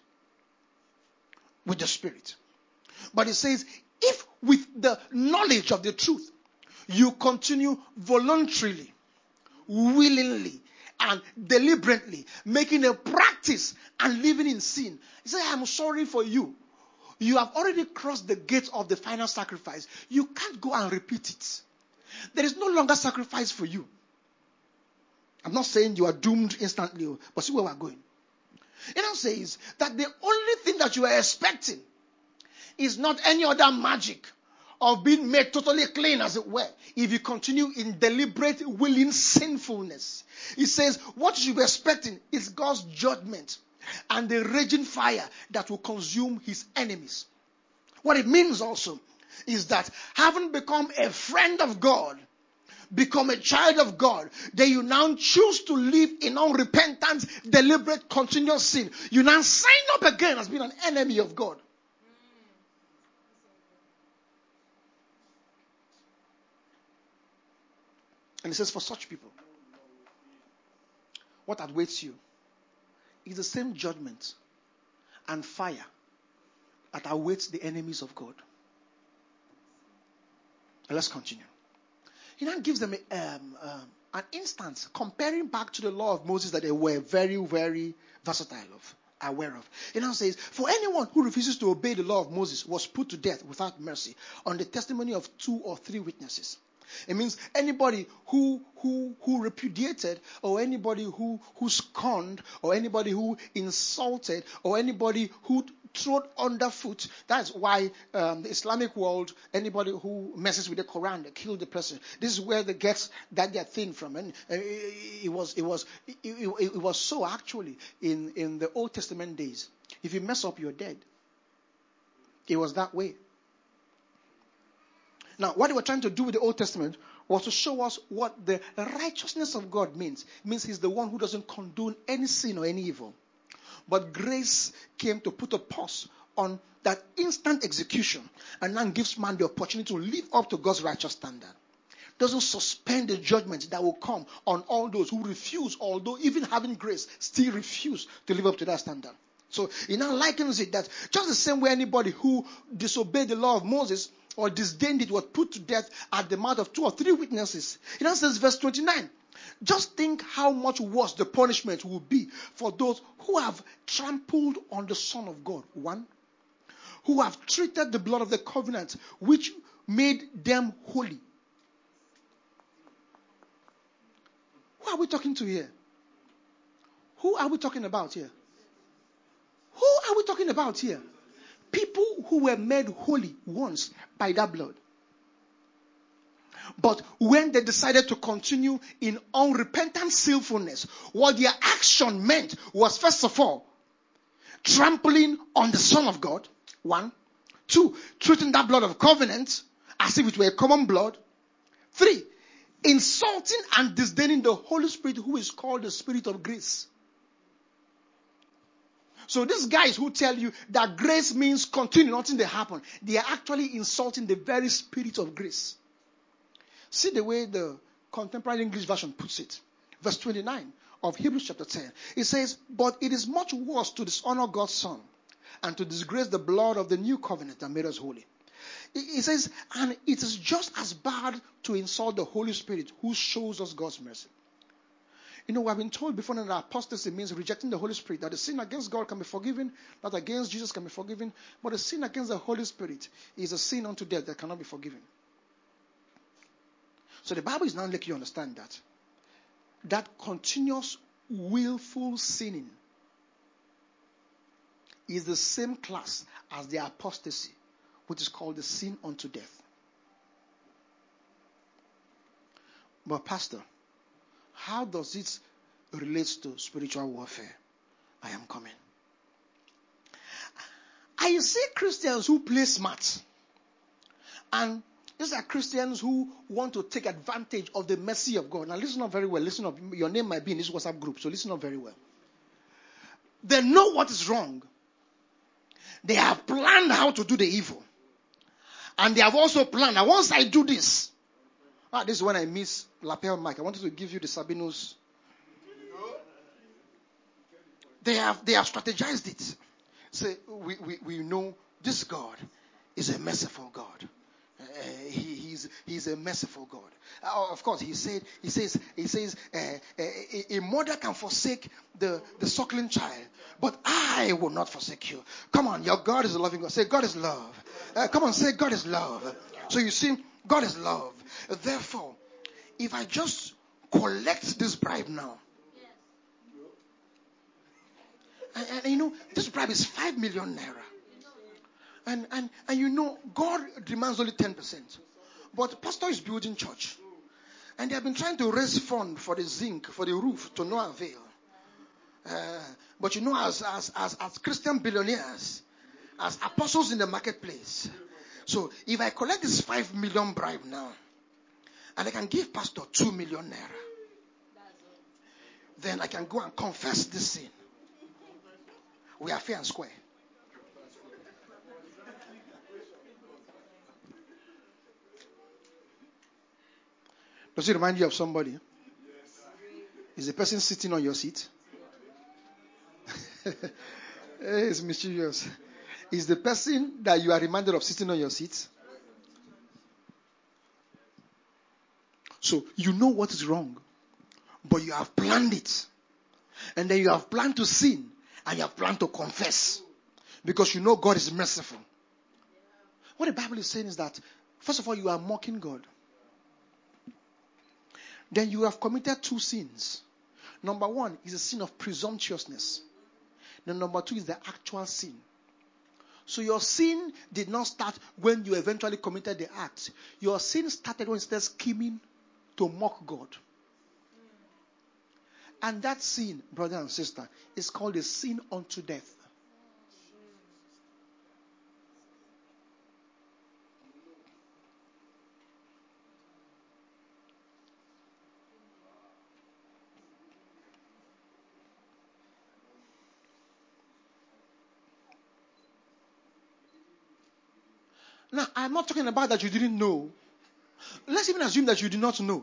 with the Spirit. But it says, if with the knowledge of the truth, you continue voluntarily, willingly, and deliberately making a practice and living in sin. He said, I'm sorry for you. You have already crossed the gate of the final sacrifice. You can't go and repeat it. There is no longer sacrifice for you. I'm not saying you are doomed instantly, but see where we're going. It now says that the only thing that you are expecting is not any other magic of being made totally clean, as it were, if you continue in deliberate, willing sinfulness. It says what you should be expecting is God's judgment and the raging fire that will consume his enemies. What it means also is that having become a friend of God, become a child of God, then you now choose to live in unrepentant, deliberate, continuous sin. You now sign up again as being an enemy of God. And it says, for such people, what awaits you is the same judgment and fire that awaits the enemies of God. And let's continue. He now gives them a, um, um, an instance comparing back to the law of Moses that they were very, very versatile of, aware of. He now says, for anyone who refuses to obey the law of Moses was put to death without mercy on the testimony of two or three witnesses. It means anybody who who who repudiated, or anybody who who scorned, or anybody who insulted, or anybody who trod underfoot. That's why um, the Islamic world, anybody who messes with the Quran, they kill the person. This is where they get that their thing from. And uh, it, it was it was it, it, it was so actually in in the Old Testament days. If you mess up, you're dead. It was that way. Now, what they were trying to do with the Old Testament was to show us what the righteousness of God means. It means He's the one who doesn't condone any sin or any evil. But grace came to put a pause on that instant execution and now gives man the opportunity to live up to God's righteous standard. Doesn't suspend the judgment that will come on all those who refuse, although even having grace, still refuse to live up to that standard. So he now likens it that just the same way anybody who disobeyed the law of Moses or disdained it was put to death at the mouth of two or three witnesses. It now says verse twenty-nine. Just think how much worse the punishment will be for those who have trampled on the Son of God. One, who have treated the blood of the covenant which made them holy. Who are we talking to here? Who are we talking about here? Who are we talking about here? People who were made holy once by that blood. But when they decided to continue in unrepentant sinfulness, what their action meant was, first of all, trampling on the Son of God. One. Two, treating that blood of covenant as if it were common blood. Three, insulting and disdaining the Holy Spirit, who is called the Spirit of grace. So these guys who tell you that grace means continue, nothing they happen, they are actually insulting the very Spirit of grace. See the way the Contemporary English Version puts it. Verse twenty-nine of Hebrews chapter ten. It says, but it is much worse to dishonor God's Son and to disgrace the blood of the new covenant that made us holy. It says, and it is just as bad to insult the Holy Spirit who shows us God's mercy. You know, we have been told before that apostasy means rejecting the Holy Spirit, that the sin against God can be forgiven, that against Jesus can be forgiven, but the sin against the Holy Spirit is a sin unto death that cannot be forgiven. So the Bible is now making you understand that. That continuous willful sinning is the same class as the apostasy, which is called the sin unto death. But Pastor, how does it relate to spiritual warfare? I am coming. I see Christians who play smart. And these are Christians who want to take advantage of the mercy of God. Now listen up very well. Listen up. Your name might be in this WhatsApp group, so listen up very well. They know what is wrong. They have planned how to do the evil. And they have also planned that once I do this, ah, this is when I miss lapel mic. I wanted to give you the Sabino's. They have they have strategized it. Say, we, we, we know this God is a merciful God. Uh, he, he's he's a merciful God. Uh, of course, he said he says he says uh, a, a mother can forsake the, the suckling child, but I will not forsake you. Come on, your God is a loving God. Say, God is love. Uh, come on, say, God is love. So you see, God is love. Therefore, if I just collect this bribe now, and, and you know, this bribe is five million naira. And, and, and you know, God demands only ten percent. But the pastor is building church. And they have been trying to raise fund for the zinc, for the roof, to no avail. Uh, but you know, as, as, as, as Christian billionaires, as apostles in the marketplace. So if I collect this five million bribe now, and I can give pastor two million naira, then I can go and confess this sin. We are fair and square. Does it remind you of somebody? Is the person sitting on your seat? It's mysterious. Is the person that you are reminded of sitting on your seat? So you know what is wrong, but you have planned it. And then you have planned to sin, and you have planned to confess. Because you know God is merciful. What the Bible is saying is that, first of all, you are mocking God. Then you have committed two sins. Number one is a sin of presumptuousness. Then number two is the actual sin. So your sin did not start when you eventually committed the act. Your sin started when you started scheming to mock God. And that sin, brother and sister, is called a sin unto death. Now, I'm not talking about that you didn't know. Let's even assume that you did not know.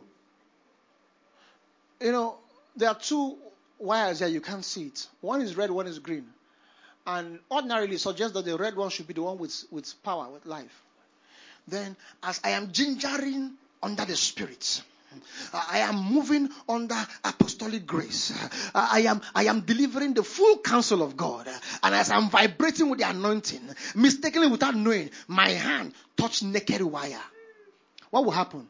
You know, there are two wires there, you can't see it. One is red, one is green. And ordinarily it suggests that the red one should be the one with, with power, with life. Then, as I am gingering under the Spirit, I am moving under apostolic grace. I am, I am delivering the full counsel of God. And as I'm vibrating with the anointing, mistakenly without knowing, my hand touched naked wire. What will happen?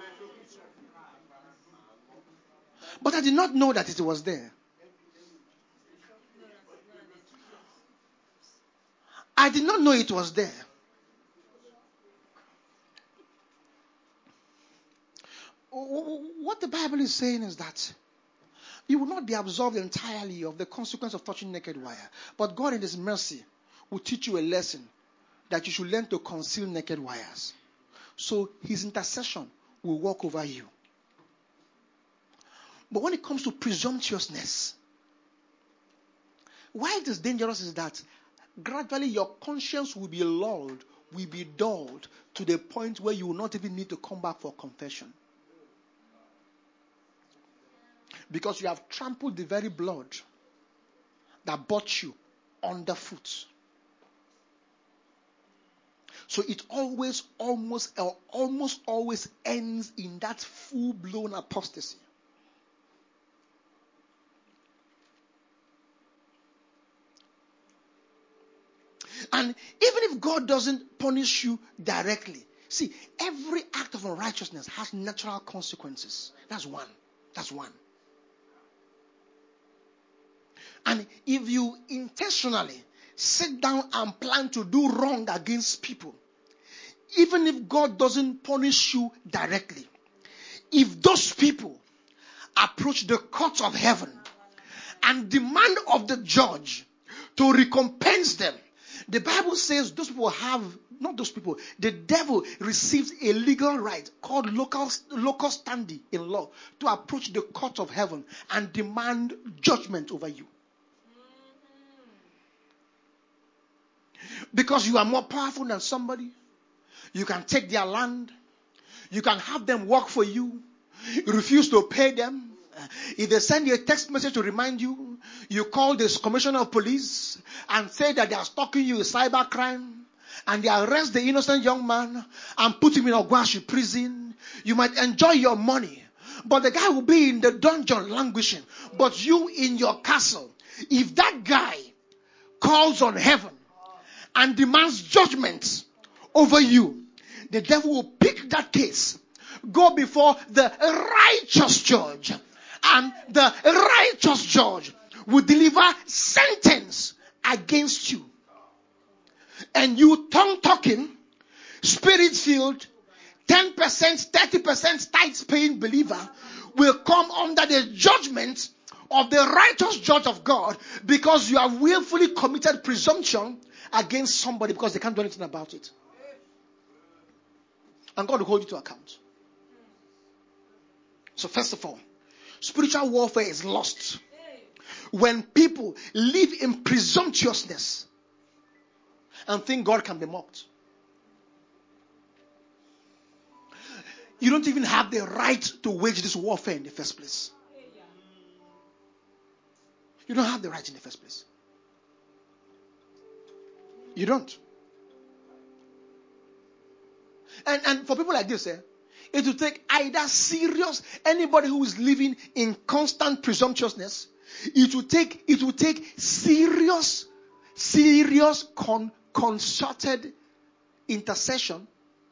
But I did not know that it was there. I did not know it was there. What the Bible is saying is that you will not be absolved entirely of the consequence of touching naked wire. But God in His mercy will teach you a lesson that you should learn to conceal naked wires. So His intercession will walk over you. But when it comes to presumptuousness, why it is dangerous is that gradually your conscience will be lulled, will be dulled to the point where you will not even need to come back for confession. Because you have trampled the very blood that bought you underfoot. So it always, almost, or almost always ends in that full-blown apostasy. And even if God doesn't punish you directly, see, every act of unrighteousness has natural consequences. That's one. That's one. And if you intentionally sit down and plan to do wrong against people, even if God doesn't punish you directly, if those people approach the court of heaven and demand of the judge to recompense them, the Bible says those people have, not those people, the devil receives a legal right called local, local standing in law to approach the court of heaven and demand judgment over you. Because you are more powerful than somebody. You can take their land. You can have them work for you. You refuse to pay them. If they send you a text message to remind you, you call the commissioner of police and say that they are stalking you with cyber crime, and they arrest the innocent young man and put him in Ogwashi prison. You might enjoy your money, but the guy will be in the dungeon languishing. But you in your castle, if that guy calls on heaven and demands judgment over you, the devil will pick that case, go before the righteous judge, and the righteous judge will deliver sentence against you. And you tongue-talking, spirit-filled, ten percent, thirty percent tithe-paying believer will come under the judgment of the righteous judge of God because you have willfully committed presumption against somebody because they can't do anything about it. And God will hold you to account. So first of all, spiritual warfare is lost when people live in presumptuousness and think God can be mocked. you don't even have the right to wage this warfare in the first place. You don't have the right in the first place. You don't. And, and for people like this, eh, it will take either serious, anybody who is living in constant presumptuousness, it will take, it will take serious, serious con, concerted intercession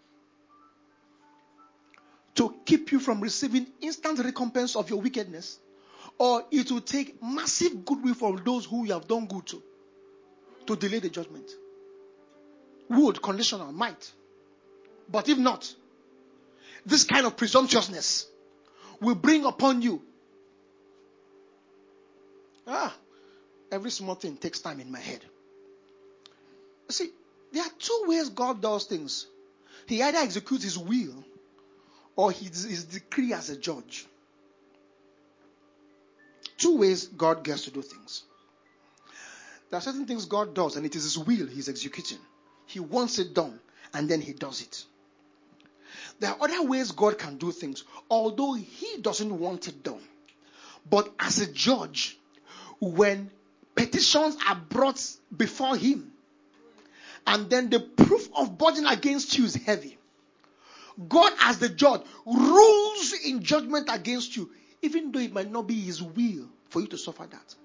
to keep you from receiving instant recompense of your wickedness, or it will take massive goodwill from those who you have done good to, to delay the judgment. Would, conditional, might. But if not, this kind of presumptuousness will bring upon you. Ah, every small thing takes time in my head. You see, there are two ways God does things. He either executes his will or his, his decree as a judge. Two ways God gets to do things. There are certain things God does, and it is his will he's executing. He wants it done, and then he does it. There are other ways God can do things, although he doesn't want it done. But as a judge, when petitions are brought before him, and then the proof of burden against you is heavy, God as the judge rules in judgment against you, even though it might not be his will for you to suffer that.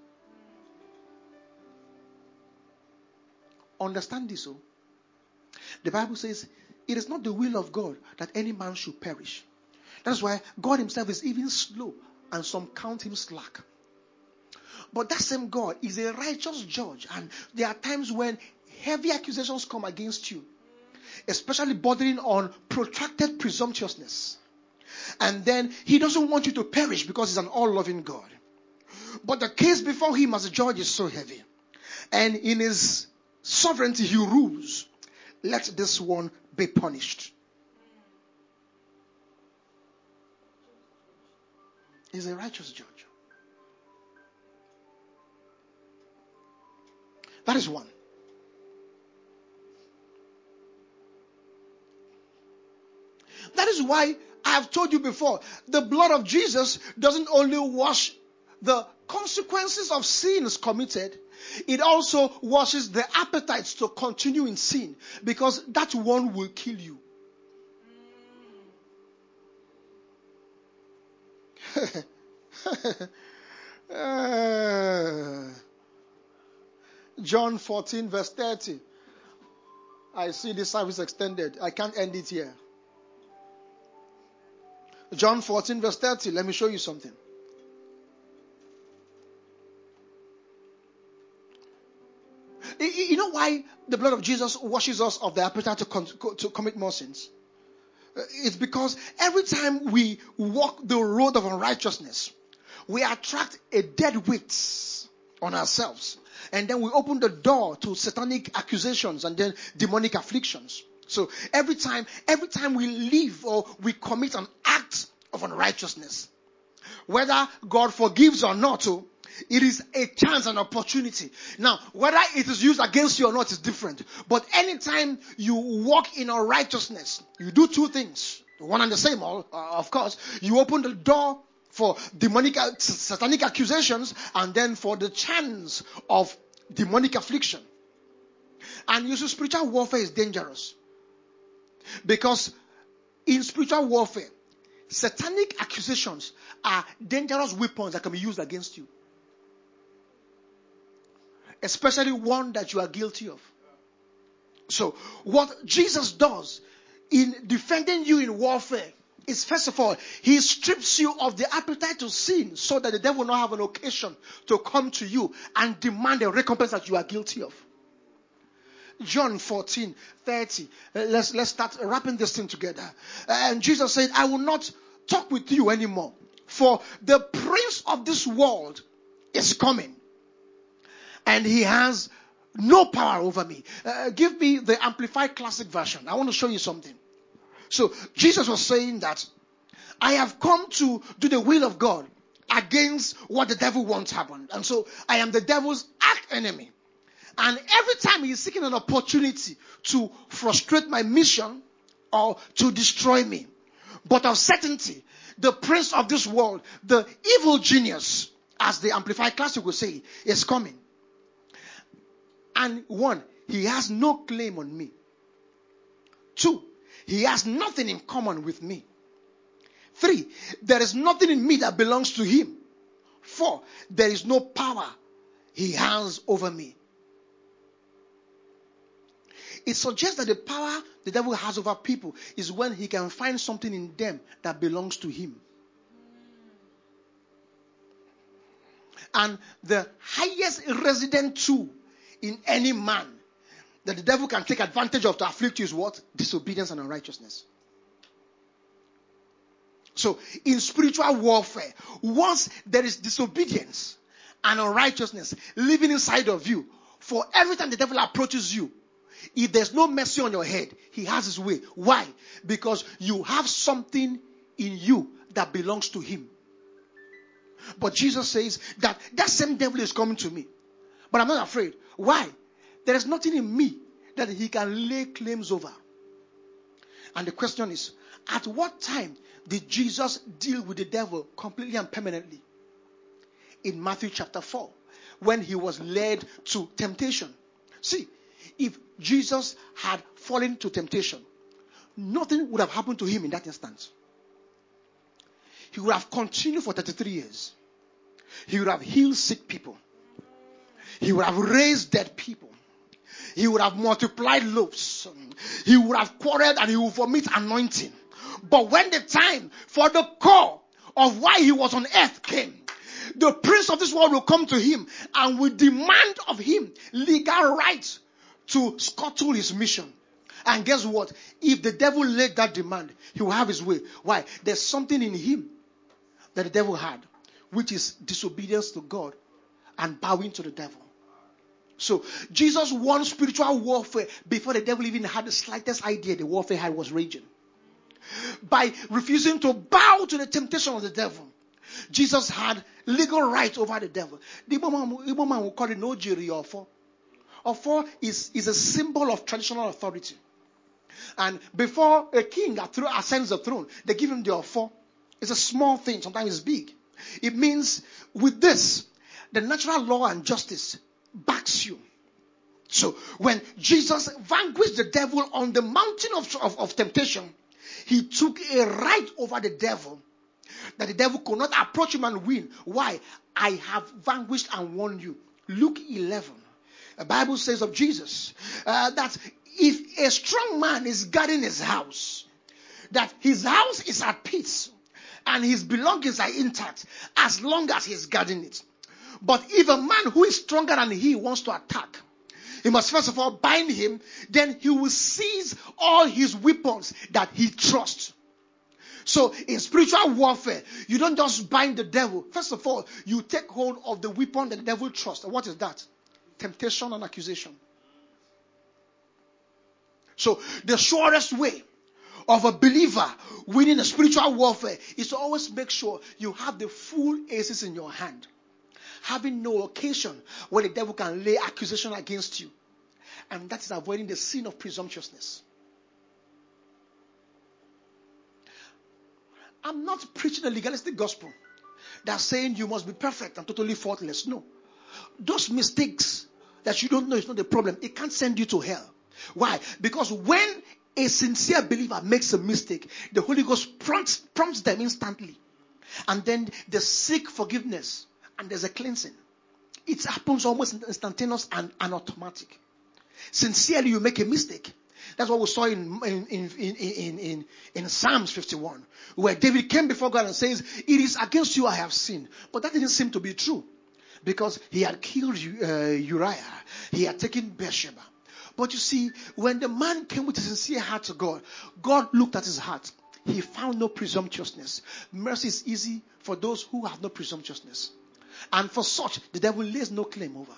Understand this, oh? The Bible says, it is not the will of God that any man should perish. That's why God himself is even slow, and some count him slack. But that same God is a righteous judge, and there are times when heavy accusations come against you, especially bordering on protracted presumptuousness. And then he doesn't want you to perish because he's an all-loving God. But the case before him as a judge is so heavy. And in his sovereignty he rules. Let this one be punished. He's a righteous judge. That is one. That is why I have told you before, the blood of Jesus doesn't only wash the consequences of sins committed, it also washes the appetites to continue in sin, because that one will kill you. uh, John fourteen verse thirty. I see this service extended. I can't end it here. John fourteen verse thirty. Let me show you something. You know why the blood of Jesus washes us of the appetite to, com- to commit more sins? It's because every time we walk the road of unrighteousness, we attract a dead weight on ourselves. And then we open the door to satanic accusations and then demonic afflictions. So every time, every time we live or we commit an act of unrighteousness, whether God forgives or not, it is a chance, an opportunity. Now, whether it is used against you or not is different. But anytime you walk in unrighteousness, you do two things. One and the same, all, uh, of course. You open the door for demonic, satanic accusations, and then for the chance of demonic affliction. And you see, spiritual warfare is dangerous. Because in spiritual warfare, satanic accusations are dangerous weapons that can be used against you. Especially one that you are guilty of. So, what Jesus does in defending you in warfare is, first of all, he strips you of the appetite to sin so that the devil will not have an occasion to come to you and demand a recompense that you are guilty of. John fourteen thirty. Let's, let's start wrapping this thing together. And Jesus said, I will not talk with you anymore, for the prince of this world is coming, and he has no power over me. Uh, give me the Amplified Classic Version. I want to show you something. So, Jesus was saying that I have come to do the will of God against what the devil wants happen. And so, I am the devil's arch enemy. And every time he is seeking an opportunity to frustrate my mission or to destroy me, But of certainty, the prince of this world, the evil genius, as the Amplified Classic will say, is coming. And one, he has no claim on me. Two, he has nothing in common with me. Three, there is nothing in me that belongs to him. Four, there is no power he has over me. It suggests that the power the devil has over people is when he can find something in them that belongs to him. And the highest resident tool in any man that the devil can take advantage of to afflict you is what? Disobedience and unrighteousness. So, in spiritual warfare, once there is disobedience and unrighteousness living inside of you, for every time the devil approaches you, if there's no mercy on your head, he has his way. Why? Because you have something in you that belongs to him. But Jesus says that that same devil is coming to me. But I'm not afraid. Why? There is nothing in me that he can lay claims over. And the question is, at what time did Jesus deal with the devil completely and permanently? In Matthew chapter four, when he was led to temptation. See, if Jesus had fallen to temptation, nothing would have happened to him in that instance. He would have continued for thirty-three years. He would have healed sick people. He would have raised dead people. He would have multiplied loaves. He would have quarreled and he would vomit anointing. But when the time for the call of why he was on earth came, the prince of this world will come to him and will demand of him legal right to scuttle his mission. And guess what? If the devil laid that demand, he will have his way. Why? There's something in him that the devil had, which is disobedience to God and bowing to the devil. So Jesus won spiritual warfare before the devil even had the slightest idea the warfare had was raging. By refusing to bow to the temptation of the devil, Jesus had legal right over the devil. The Igbo man will call it no jiri ofo. Ofo is, is a symbol of traditional authority. And before a king ascends the throne, they give him the ofo. It's a small thing, sometimes it's big. It means with this, the natural law and justice backs you. So when Jesus vanquished the devil on the mountain of, of, of temptation, he took a right over the devil that the devil could not approach him and win. Why? I have vanquished and won you. Luke eleven. The Bible says of Jesus uh, that if a strong man is guarding his house, that his house is at peace and his belongings are intact as long as he is guarding it. But if a man who is stronger than he wants to attack, he must first of all bind him, then he will seize all his weapons that he trusts. So in spiritual warfare, you don't just bind the devil. First of all, you take hold of the weapon that the devil trusts. And what is that? Temptation and accusation. So the surest way of a believer winning a spiritual warfare is to always make sure you have the full aces in your hand, having no occasion where the devil can lay accusation against you. And that is avoiding the sin of presumptuousness. I'm not preaching a legalistic gospel that's saying you must be perfect and totally faultless. No. Those mistakes that you don't know is not the problem. It can't send you to hell. Why? Because when a sincere believer makes a mistake, the Holy Ghost prompts, prompts them instantly. And then they seek forgiveness. And there's a cleansing. It happens almost instantaneous and, and automatic. Sincerely, you make a mistake. That's what we saw in in, in, in, in in Psalms fifty-one, where David came before God and says, "It is against you I have sinned." But that didn't seem to be true, because he had killed uh, Uriah. He had taken Bathsheba. But you see, when the man came with a sincere heart to God, God looked at his heart. He found no presumptuousness. Mercy is easy for those who have no presumptuousness. And for such, the devil lays no claim over.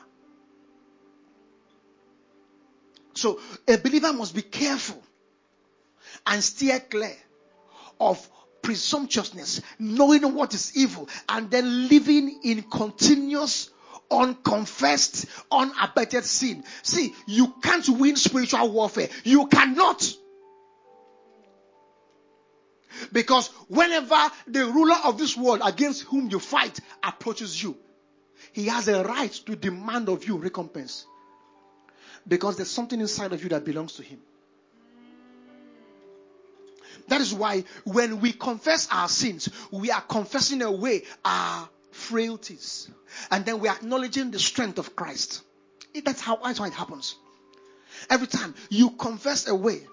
So, a believer must be careful and steer clear of presumptuousness, knowing what is evil, and then living in continuous, unconfessed, unabated sin. See, you can't win spiritual warfare. You cannot. Because whenever the ruler of this world against whom you fight approaches you, he has a right to demand of you recompense. Because there's something inside of you that belongs to him. That is why when we confess our sins, we are confessing away our frailties. And then we are acknowledging the strength of Christ. That's how, that's how it happens. Every time you confess away.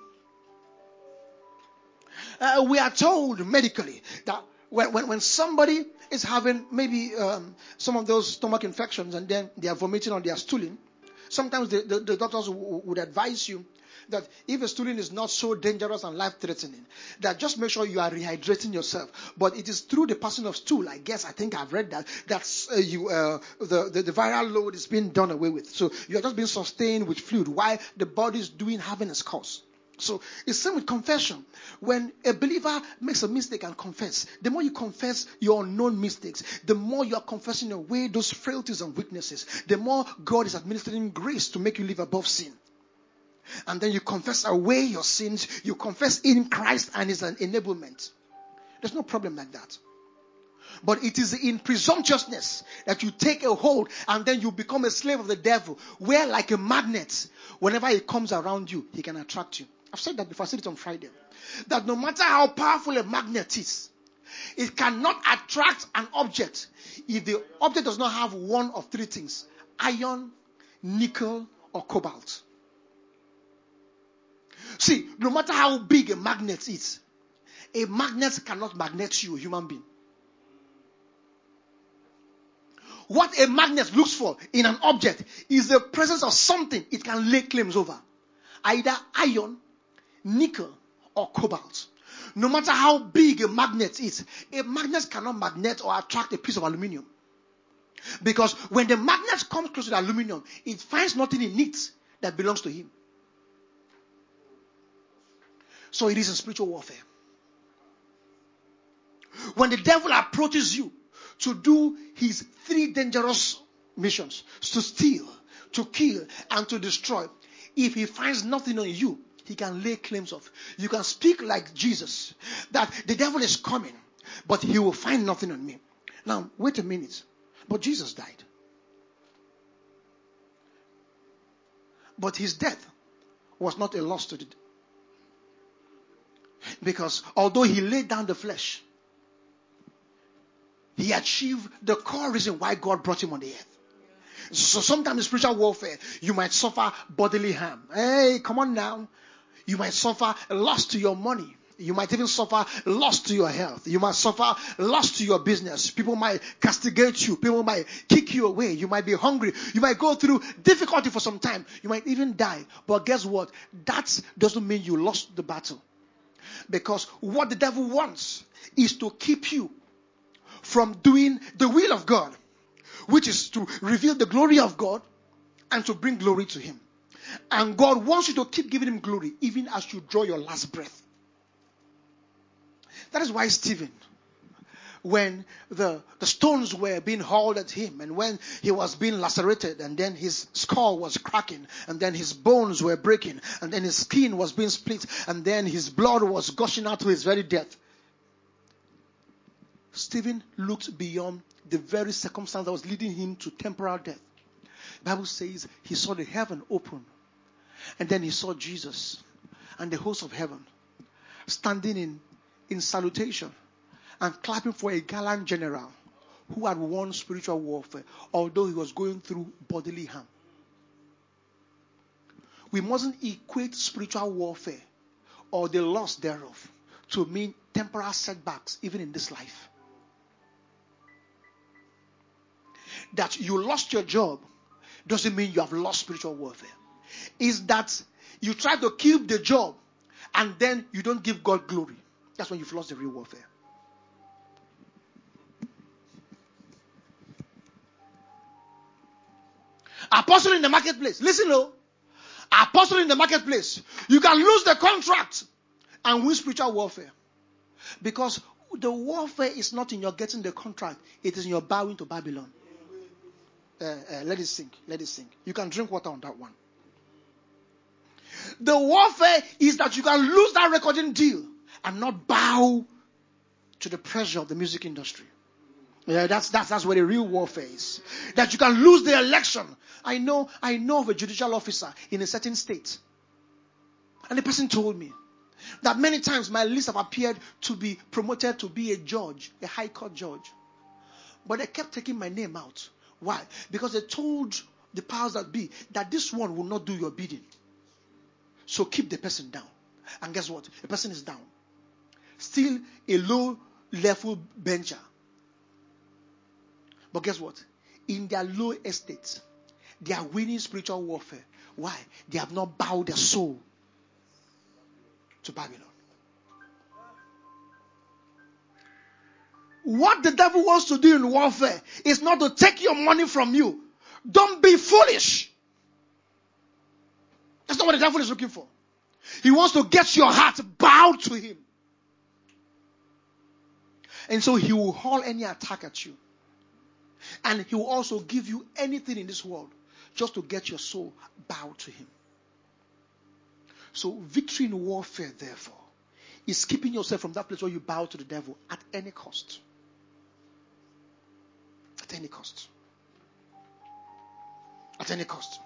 Uh, we are told medically that when, when, when somebody is having maybe um, some of those stomach infections and then they are vomiting or they are stooling, sometimes the, the, the doctors w- would advise you that if a stooling is not so dangerous and life-threatening, that just make sure you are rehydrating yourself. But it is through the passing of stool, I guess, I think I've read that, that uh, you, uh, the, the, the viral load is being done away with. So you are just being sustained with fluid while the body is doing having its course. So it's same with confession. When a believer makes a mistake and confess, the more you confess your unknown mistakes, the more you are confessing away those frailties and weaknesses, the more God is administering grace to make you live above sin. And then you confess away your sins. You confess in Christ and it's an enablement. There's no problem like that. But it is in presumptuousness that you take a hold and then you become a slave of the devil, where like a magnet, whenever he comes around you, he can attract you. I've said that before. I said it on Friday. That no matter how powerful a magnet is, it cannot attract an object if the object does not have one of three things: iron, nickel, or cobalt. See, no matter how big a magnet is, a magnet cannot magnet you, a human being. What a magnet looks for in an object is the presence of something it can lay claims over. Either iron, nickel, or cobalt. No matter how big a magnet is, a magnet cannot magnet or attract a piece of aluminum. Because when the magnet comes close to the aluminum, it finds nothing in it that belongs to him. So it is in spiritual warfare. When the devil approaches you to do his three dangerous missions, to steal, to kill, and to destroy, if he finds nothing on you, he can lay claims of. You can speak like Jesus, that the devil is coming, but he will find nothing on me. Now, wait a minute. But Jesus died. But his death was not a loss to the Because although he laid down the flesh, he achieved the core reason why God brought him on the earth. So sometimes in spiritual warfare, you might suffer bodily harm. Hey, come on now. You might suffer loss to your money. You might even suffer loss to your health. You might suffer loss to your business. People might castigate you. People might kick you away. You might be hungry. You might go through difficulty for some time. You might even die. But guess what? That doesn't mean you lost the battle. Because what the devil wants is to keep you from doing the will of God, which is to reveal the glory of God and to bring glory to him. And God wants you to keep giving him glory even as you draw your last breath. That is why Stephen, when the, the stones were being hurled at him, and when he was being lacerated, and then his skull was cracking, and then his bones were breaking, and then his skin was being split, and then his blood was gushing out to his very death, Stephen looked beyond the very circumstance that was leading him to temporal death. The Bible says he saw the heaven open, and then he saw Jesus and the host of heaven standing in, in salutation and clapping for a gallant general who had won spiritual warfare, although he was going through bodily harm. We mustn't equate spiritual warfare or the loss thereof to mean temporal setbacks even in this life. That you lost your job doesn't mean you have lost spiritual warfare. It's that you try to keep the job and then you don't give God glory. That's when you've lost the real warfare. Apostle in the marketplace. Listen, oh. Apostle in the marketplace. You can lose the contract and win spiritual warfare. Because the warfare is not in your getting the contract. It is in your bowing to Babylon. Uh, uh, let it sink. Let it sink. You can drink water on that one. The warfare is that you can lose that recording deal and not bow to the pressure of the music industry. Yeah, that's that's that's where the real warfare is. That you can lose the election. I know, I know of a judicial officer in a certain state. And the person told me that many times my list have appeared to be promoted to be a judge, a high court judge. But they kept taking my name out. Why? Because they told the powers that be that this one will not do your bidding. So keep the person down. And guess what? The person is down. Still a low level bencher. But guess what? In their low estate, they are winning spiritual warfare. Why? They have not bowed their soul to Babylon. What the devil wants to do in warfare is not to take your money from you. Don't be foolish. That's not what the devil is looking for. He wants to get your heart bowed to him. And so he will haul any attack at you. And he will also give you anything in this world just to get your soul bowed to him. So victory in warfare, therefore, is keeping yourself from that place where you bow to the devil at any cost. At any cost. At any cost.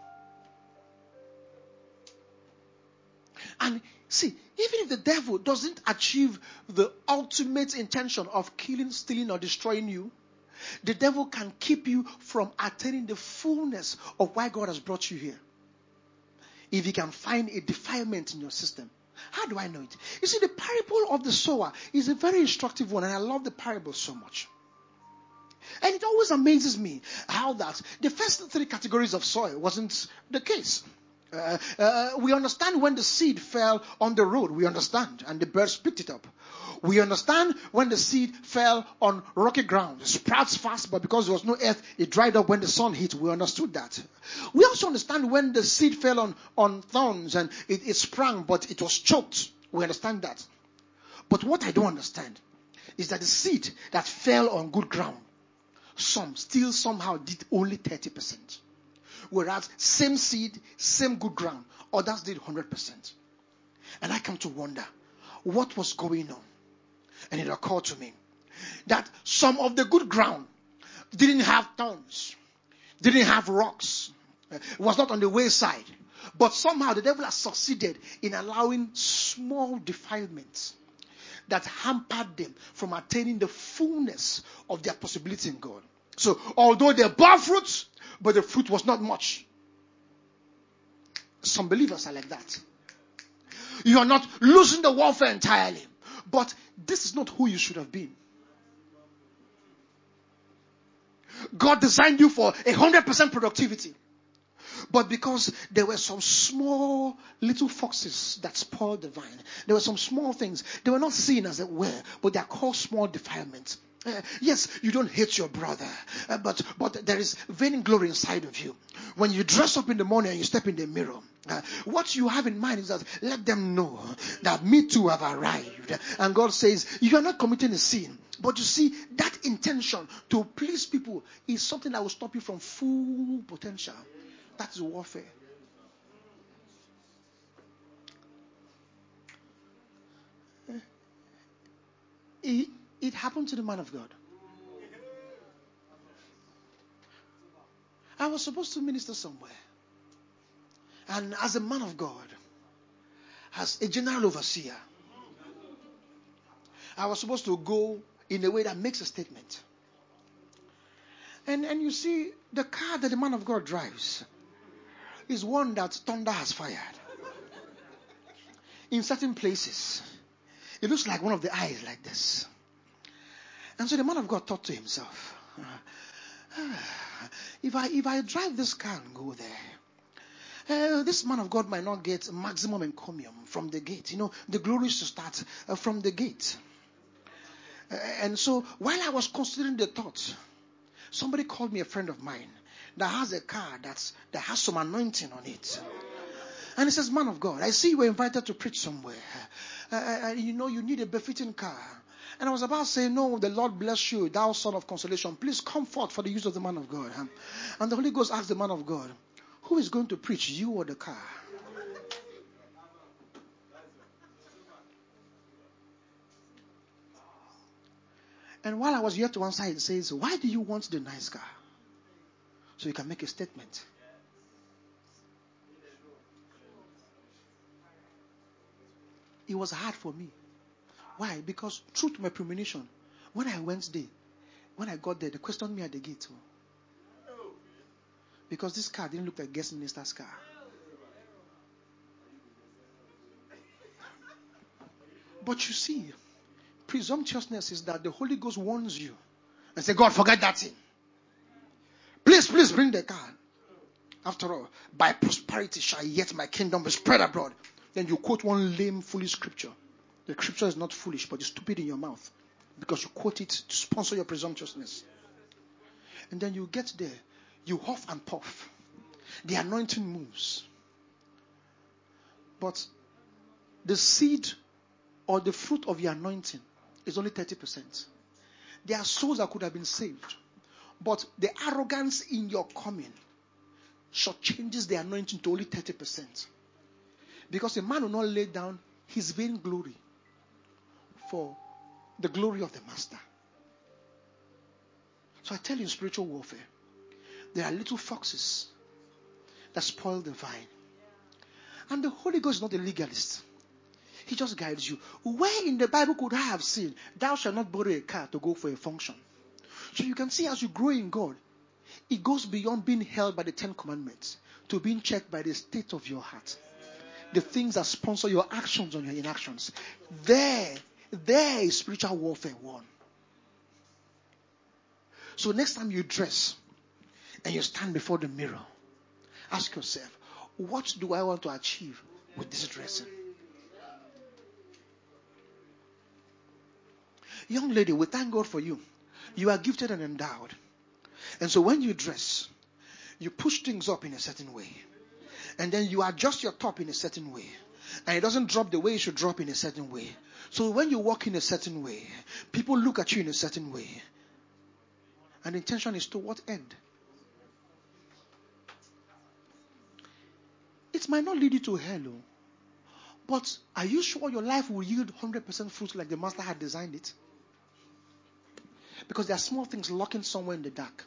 And see, even if the devil doesn't achieve the ultimate intention of killing, stealing, or destroying you, the devil can keep you from attaining the fullness of why God has brought you here. If he can find a defilement in your system. How do I know it? You see, the parable of the sower is a very instructive one, and I love the parable so much. And it always amazes me how that the first three categories of soil wasn't the case. Uh, uh, we understand when the seed fell on the road. We understand. And the birds picked it up. We understand when the seed fell on rocky ground. It sprouts fast, but because there was no earth, it dried up when the sun hit. We understood that. We also understand when the seed fell on, on thorns and it, it sprang, but it was choked. We understand that. But what I don't understand is that the seed that fell on good ground, some still somehow did only thirty percent. Whereas same seed, same good ground, others did one hundred percent. And I come to wonder what was going on. And it occurred to me that some of the good ground didn't have thorns, didn't have rocks, it was not on the wayside. But somehow the devil has succeeded in allowing small defilements that hampered them from attaining the fullness of their possibility in God. So although they bore fruit, but the fruit was not much. Some believers are like that. You are not losing the warfare entirely, but this is not who you should have been. God designed you for a hundred percent productivity, but because there were some small little foxes that spoiled the vine, there were some small things. They were not seen as it were, but they are called small defilements. Uh, yes, you don't hate your brother, uh, but but there is vain glory inside of you. When you dress up in the morning and you step in the mirror, uh, what you have in mind is that let them know that me too have arrived. And God says, you are not committing a sin. But you see, that intention to please people is something that will stop you from full potential. That is warfare. It, it happened to the man of God. I was supposed to minister somewhere. And as a man of God, as a general overseer, I was supposed to go in a way that makes a statement. And, and you see, the car that the man of God drives is one that thunder has fired. In certain places, it looks like one of the eyes like this. And so the man of God thought to himself, if I if I drive this car and go there, uh, this man of God might not get maximum encomium from the gate. You know, the glory is to start uh, from the gate. Uh, and so while I was considering the thought, somebody called me, a friend of mine, that has a car that's that has some anointing on it. And he says, man of God, I see you were invited to preach somewhere. Uh, uh, you know, you need a befitting car. And I was about to say, no, the Lord bless you, thou son of consolation. Please come forth for the use of the man of God. And the Holy Ghost asked the man of God, who is going to preach, you or the car? And while I was here to answer, it says, why do you want the nice car? So you can make a statement. It was hard for me. Why? Because true to my premonition, when I went there, when I got there, they questioned me at the gate. Because this car didn't look like guest minister's car. But you see, presumptuousness is that the Holy Ghost warns you and say, God, forget that thing. Please, please bring the car. After all, by prosperity shall yet my kingdom be spread abroad. Then you quote one lame, foolish scripture. The scripture is not foolish, but it's stupid in your mouth. Because you quote it to sponsor your presumptuousness. And then you get there, you huff and puff. The anointing moves. But the seed or the fruit of your anointing is only thirty percent. There are souls that could have been saved. But the arrogance in your coming shortchanges the anointing to only thirty percent. Because a man will not lay down his vain glory for the glory of the master. So I tell you, in spiritual warfare, there are little foxes that spoil the vine. And the Holy Ghost is not a legalist. He just guides you. Where in the Bible could I have seen, thou shalt not borrow a car to go for a function? So you can see as you grow in God, it goes beyond being held by the Ten Commandments to being checked by the state of your heart. The things that sponsor your actions and your inactions. There, there is spiritual warfare won. So next time you dress and you stand before the mirror, ask yourself, what do I want to achieve with this dressing? Young lady, we thank God for you. You are gifted and endowed. And so when you dress, you push things up in a certain way. And then you adjust your top in a certain way. And it doesn't drop the way it should drop in a certain way. So when you walk in a certain way, people look at you in a certain way. And the intention is to what end? It might not lead you to hell. But are you sure your life will yield one hundred percent fruit like the master had designed it? Because there are small things lurking somewhere in the dark.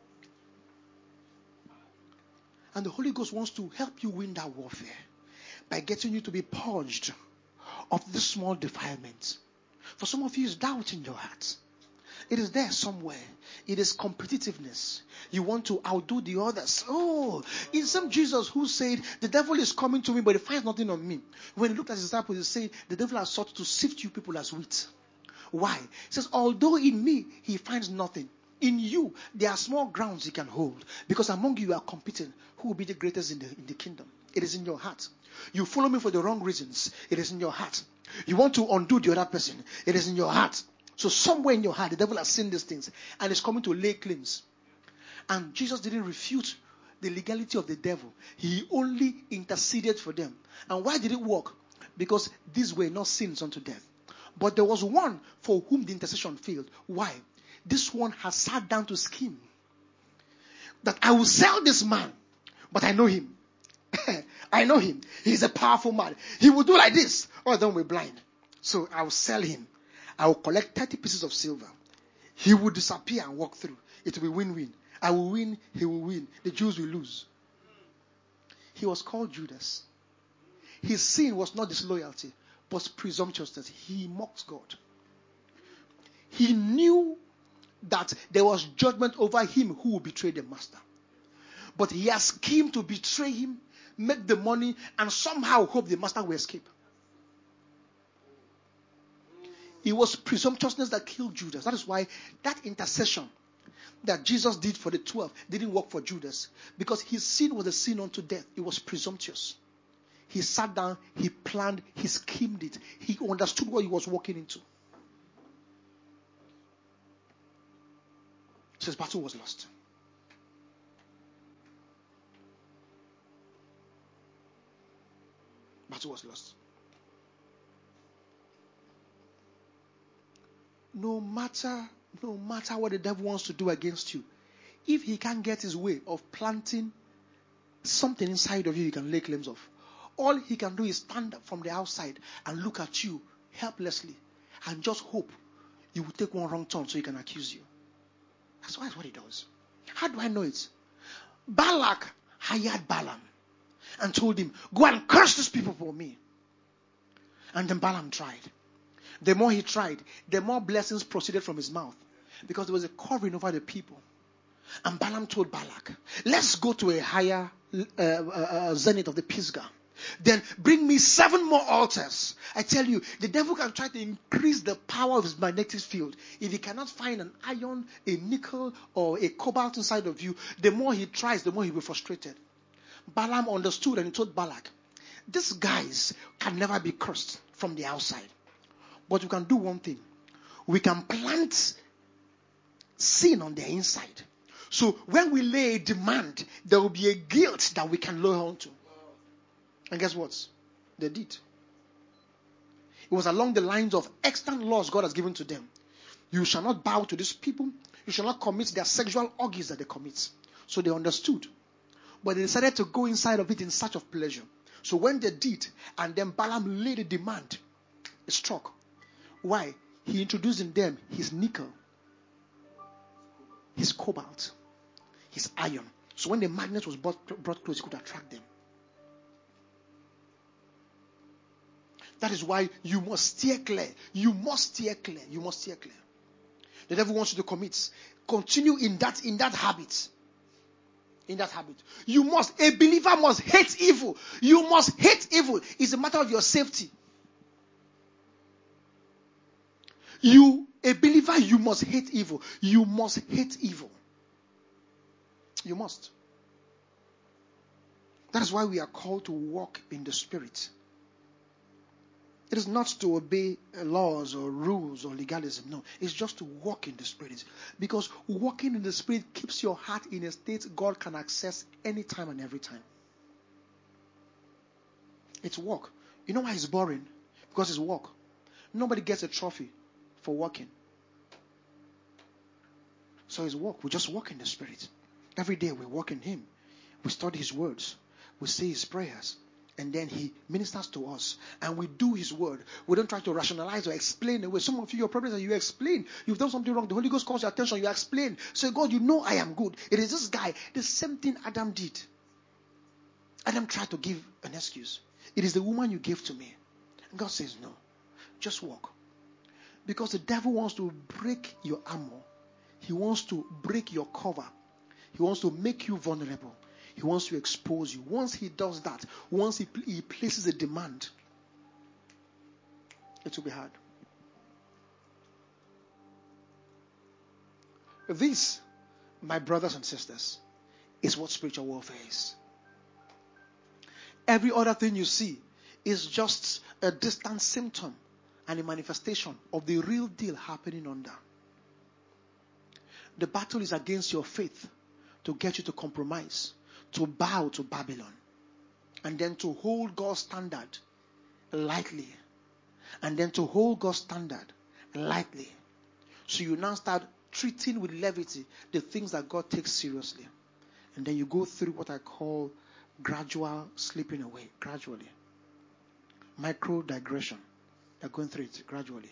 And the Holy Ghost wants to help you win that warfare by getting you to be purged of this small defilement. For some of you, it's doubt in your heart. It is there somewhere. It is competitiveness. You want to outdo the others. Oh, it's some Jesus who said, the devil is coming to me, but he finds nothing on me. When he looked at his disciples, he said, the devil has sought to sift you people as wheat. Why? He says, although in me, he finds nothing. In you, there are small grounds he can hold. Because among you, you are competing. Who will be the greatest in the, in the kingdom? It is in your heart. You follow me for the wrong reasons. It is in your heart. You want to undo the other person. It is in your heart. So somewhere in your heart, the devil has seen these things and is coming to lay claims. And Jesus didn't refute the legality of the devil. He only interceded for them. And why did it work? Because these were not sins unto death. But there was one for whom the intercession failed. Why? This one has sat down to scheme. That I will sell this man, but I know him. I know him. He's a powerful man. He will do like this, or then we're blind. So I will sell him. I will collect thirty pieces of silver. He will disappear and walk through. It will be win-win. I will win, he will win. The Jews will lose. He was called Judas. His sin was not disloyalty, but presumptuousness. He mocked God. He knew that there was judgment over him who would betray the master. But he has schemed to betray him, make the money, and somehow hope the master will escape. It was presumptuousness that killed Judas. That is why that intercession that Jesus did for the twelve didn't work for Judas. Because his sin was a sin unto death. It was presumptuous. He sat down, he planned, he schemed it. He understood what he was walking into. So his battle was lost. Battle was lost. No matter, no matter what the devil wants to do against you, if he can't get his way of planting something inside of you he can lay claims of, all he can do is stand up from the outside and look at you helplessly and just hope you will take one wrong turn so he can accuse you. That's why it's what he does. How do I know it? Balak hired Balaam and told him, go and curse these people for me. And then Balaam tried. The more he tried, the more blessings proceeded from his mouth, because there was a covering over the people. And Balaam told Balak, let's go to a higher uh, uh, uh, zenith of the Pisgah. Then bring me seven more altars. I tell you, the devil can try to increase the power of his magnetic field. If he cannot find an iron, a nickel, or a cobalt inside of you, the more he tries, the more he will be frustrated. Balaam understood and he told Balak, these guys can never be cursed from the outside. But we can do one thing. We can plant sin on their inside. So when we lay a demand, there will be a guilt that we can lay on to. And guess what? They did. It was along the lines of extant laws God has given to them. You shall not bow to these people. You shall not commit their sexual orgies that they commit. So they understood. But they decided to go inside of it in search of pleasure. So when they did, and then Balaam laid a demand, it struck. Why? He introduced in them his nickel, his cobalt, his iron. So when the magnet was brought, brought close, it could attract them. That is why you must steer clear. You must steer clear. You must steer clear. The devil wants you to commit. Continue in that, in that habit. In that habit. You must, a believer must hate evil. You must hate evil. It's a matter of your safety. You, a believer, you must hate evil. You must hate evil. You must. That is why we are called to walk in the Spirit. It is not to obey laws or rules or legalism. No, it's just to walk in the Spirit. Because walking in the Spirit keeps your heart in a state God can access anytime and every time. It's walk. You know why it's boring? Because it's walk. Nobody gets a trophy for walking. So it's walk. We just walk in the Spirit. Every day we walk in Him. We study His words. We say His prayers. And then He ministers to us. And we do His word. We don't try to rationalize or explain away. Some of you, your problems are you explain. You've done something wrong. The Holy Ghost calls your attention. You explain. Say, God, you know I am good. It is this guy. The same thing Adam did. Adam tried to give an excuse. It is the woman you gave to me. And God says, no. Just walk. Because the devil wants to break your armor. He wants to break your cover. He wants to make you vulnerable. He wants to expose you. Once he does that, once he, he places a demand, it will be hard. This, my brothers and sisters, is what spiritual warfare is. Every other thing you see is just a distant symptom and a manifestation of the real deal happening under. The battle is against your faith to get you to compromise, to bow to Babylon, and then to hold God's standard lightly, and then to hold God's standard lightly. So you now start treating with levity the things that God takes seriously. And then you go through what I call gradual slipping away, gradually. Micro digression. You're going through it gradually.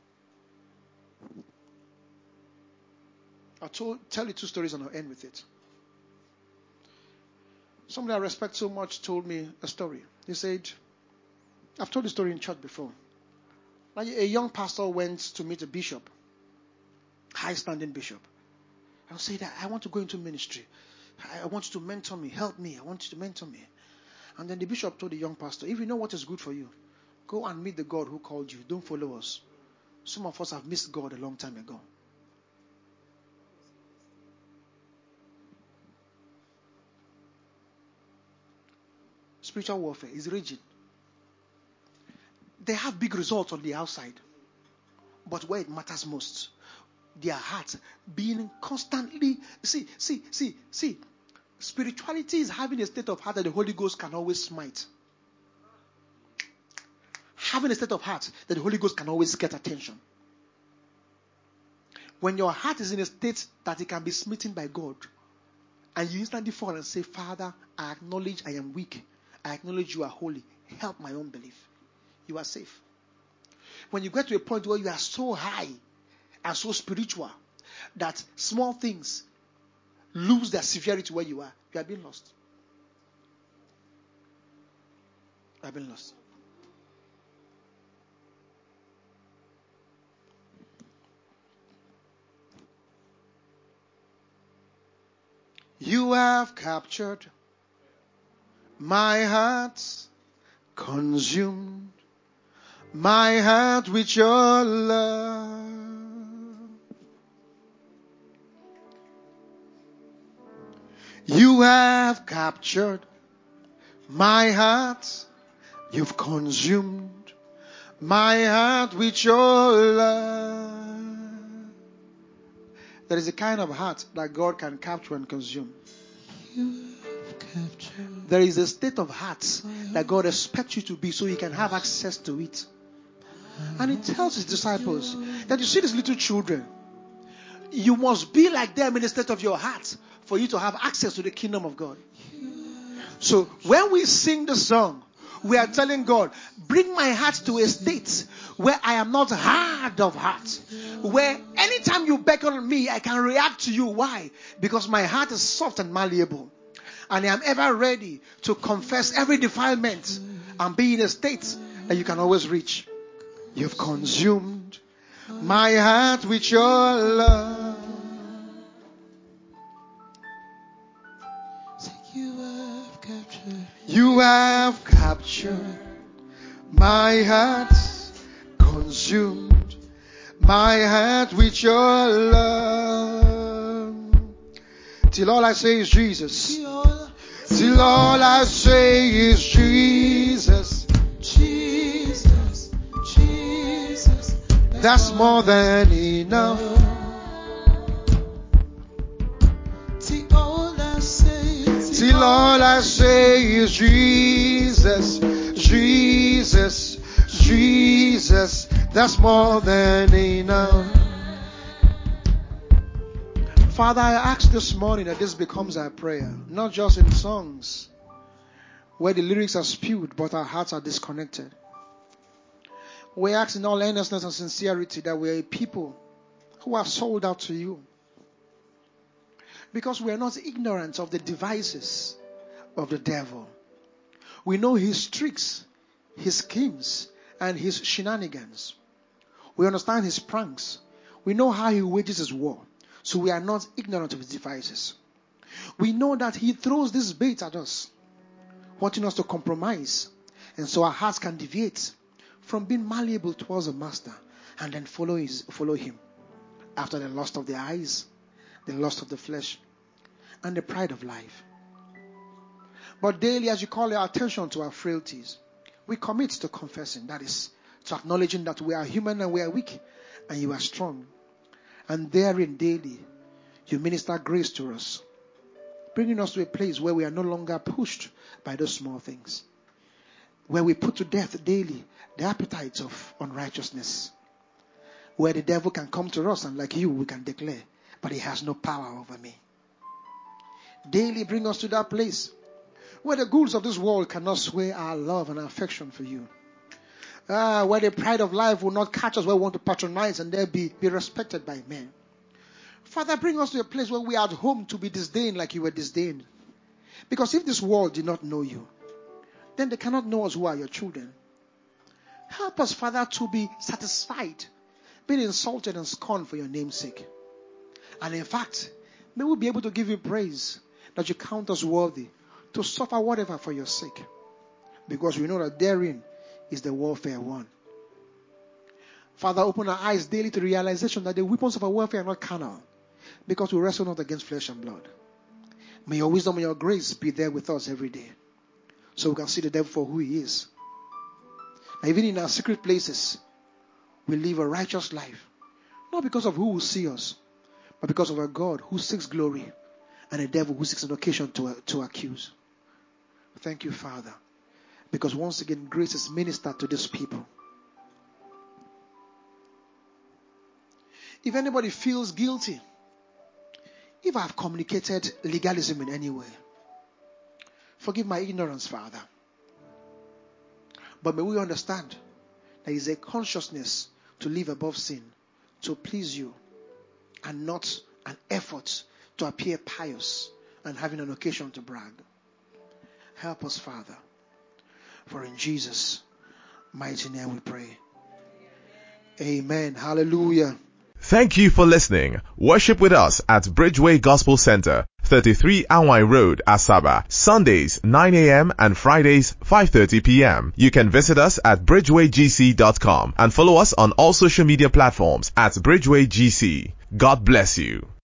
I'll told, tell you two stories and I'll end with it. Somebody I respect so much told me a story. He said, I've told the story in church before. Like a young pastor went to meet a bishop, high-standing bishop, and said, I want to go into ministry. I want you to mentor me. Help me. I want you to mentor me. And then the bishop told the young pastor, if you know what is good for you, go and meet the God who called you. Don't follow us. Some of us have missed God a long time ago. Spiritual warfare is raging. They have big results on the outside. But where it matters most, their hearts being constantly, see, see, see, see, spirituality is having a state of heart that the Holy Ghost can always smite. Having a state of heart that the Holy Ghost can always get attention. When your heart is in a state that it can be smitten by God, and you instantly fall and say, Father, I acknowledge I am weak. I acknowledge you are holy. Help my own belief. You are safe. When you get to a point where you are so high are so spiritual that small things lose their severity where you are. You have been lost. You have been lost. You have captured my heart, consumed my heart with your love. You have captured my heart, you've consumed my heart with your love. There is a kind of heart that God can capture and consume. There is a state of heart that God expects you to be so He can have access to it. And He tells His disciples that you see these little children, you must be like them in the state of your heart for you to have access to the kingdom of God. So when we sing the song, we are telling God, bring my heart to a state where I am not hard of heart. Where anytime you beckon on me, I can react to you. Why? Because my heart is soft and malleable. And I am ever ready to confess every defilement and be in a state that you can always reach. You've consumed my heart with your love. You have captured, you have captured my heart, consumed my heart with your love. Till all I say is Jesus. Till all I say is Jesus. Jesus, Jesus. That's more than enough. Till all I say, till all I say is Jesus. Jesus, Jesus. That's more than enough. Father, I ask this morning that this becomes our prayer, not just in songs where the lyrics are spewed but our hearts are disconnected. We ask in all earnestness and sincerity that we are a people who are sold out to you, because we are not ignorant of the devices of the devil. We know his tricks, his schemes, and his shenanigans. We understand his pranks. We know how he wages his war. So we are not ignorant of his devices. We know that he throws this bait at us, wanting us to compromise. And so our hearts can deviate from being malleable towards the master and then follow his, follow him after the lust of the eyes, the lust of the flesh, and the pride of life. But daily, as you call our attention to our frailties, we commit to confessing. That is, to acknowledging that we are human and we are weak, and you are strong. And therein daily, you minister grace to us, bringing us to a place where we are no longer pushed by those small things, where we put to death daily the appetites of unrighteousness, where the devil can come to us and like you, we can declare, but he has no power over me. Daily bring us to that place where the goods of this world cannot sway our love and our affection for you. Ah, where the pride of life will not catch us where we want to patronize and there be, be respected by men. Father, bring us to a place where we are at home to be disdained like you were disdained. Because if this world did not know you, then they cannot know us who are your children. Help us, Father, to be satisfied, being insulted and scorned for your name's sake. And in fact, may we be able to give you praise that you count us worthy to suffer whatever for your sake. Because we know that therein is the warfare won. Father, open our eyes daily to the realization that the weapons of our warfare are not carnal, because we wrestle not against flesh and blood. May your wisdom and your grace be there with us every day, so we can see the devil for who he is. And even in our secret places, we live a righteous life, not because of who will see us, but because of our God who seeks glory and a devil who seeks an occasion to, to accuse. Thank you, Father, because once again, grace is ministered to these people. If anybody feels guilty, if I have communicated legalism in any way, forgive my ignorance, Father. But may we understand there is a consciousness to live above sin, to please you and not an effort to appear pious and having an occasion to brag. Help us, Father. For in Jesus' mighty name we pray. Amen. Hallelujah. Thank you for listening. Worship with us at Bridgeway Gospel Center, thirty-three Anwai Road, Asaba, Sundays nine a.m. and Fridays five thirty p.m. You can visit us at bridgeway g c dot com and follow us on all social media platforms at Bridgeway G C. God bless you.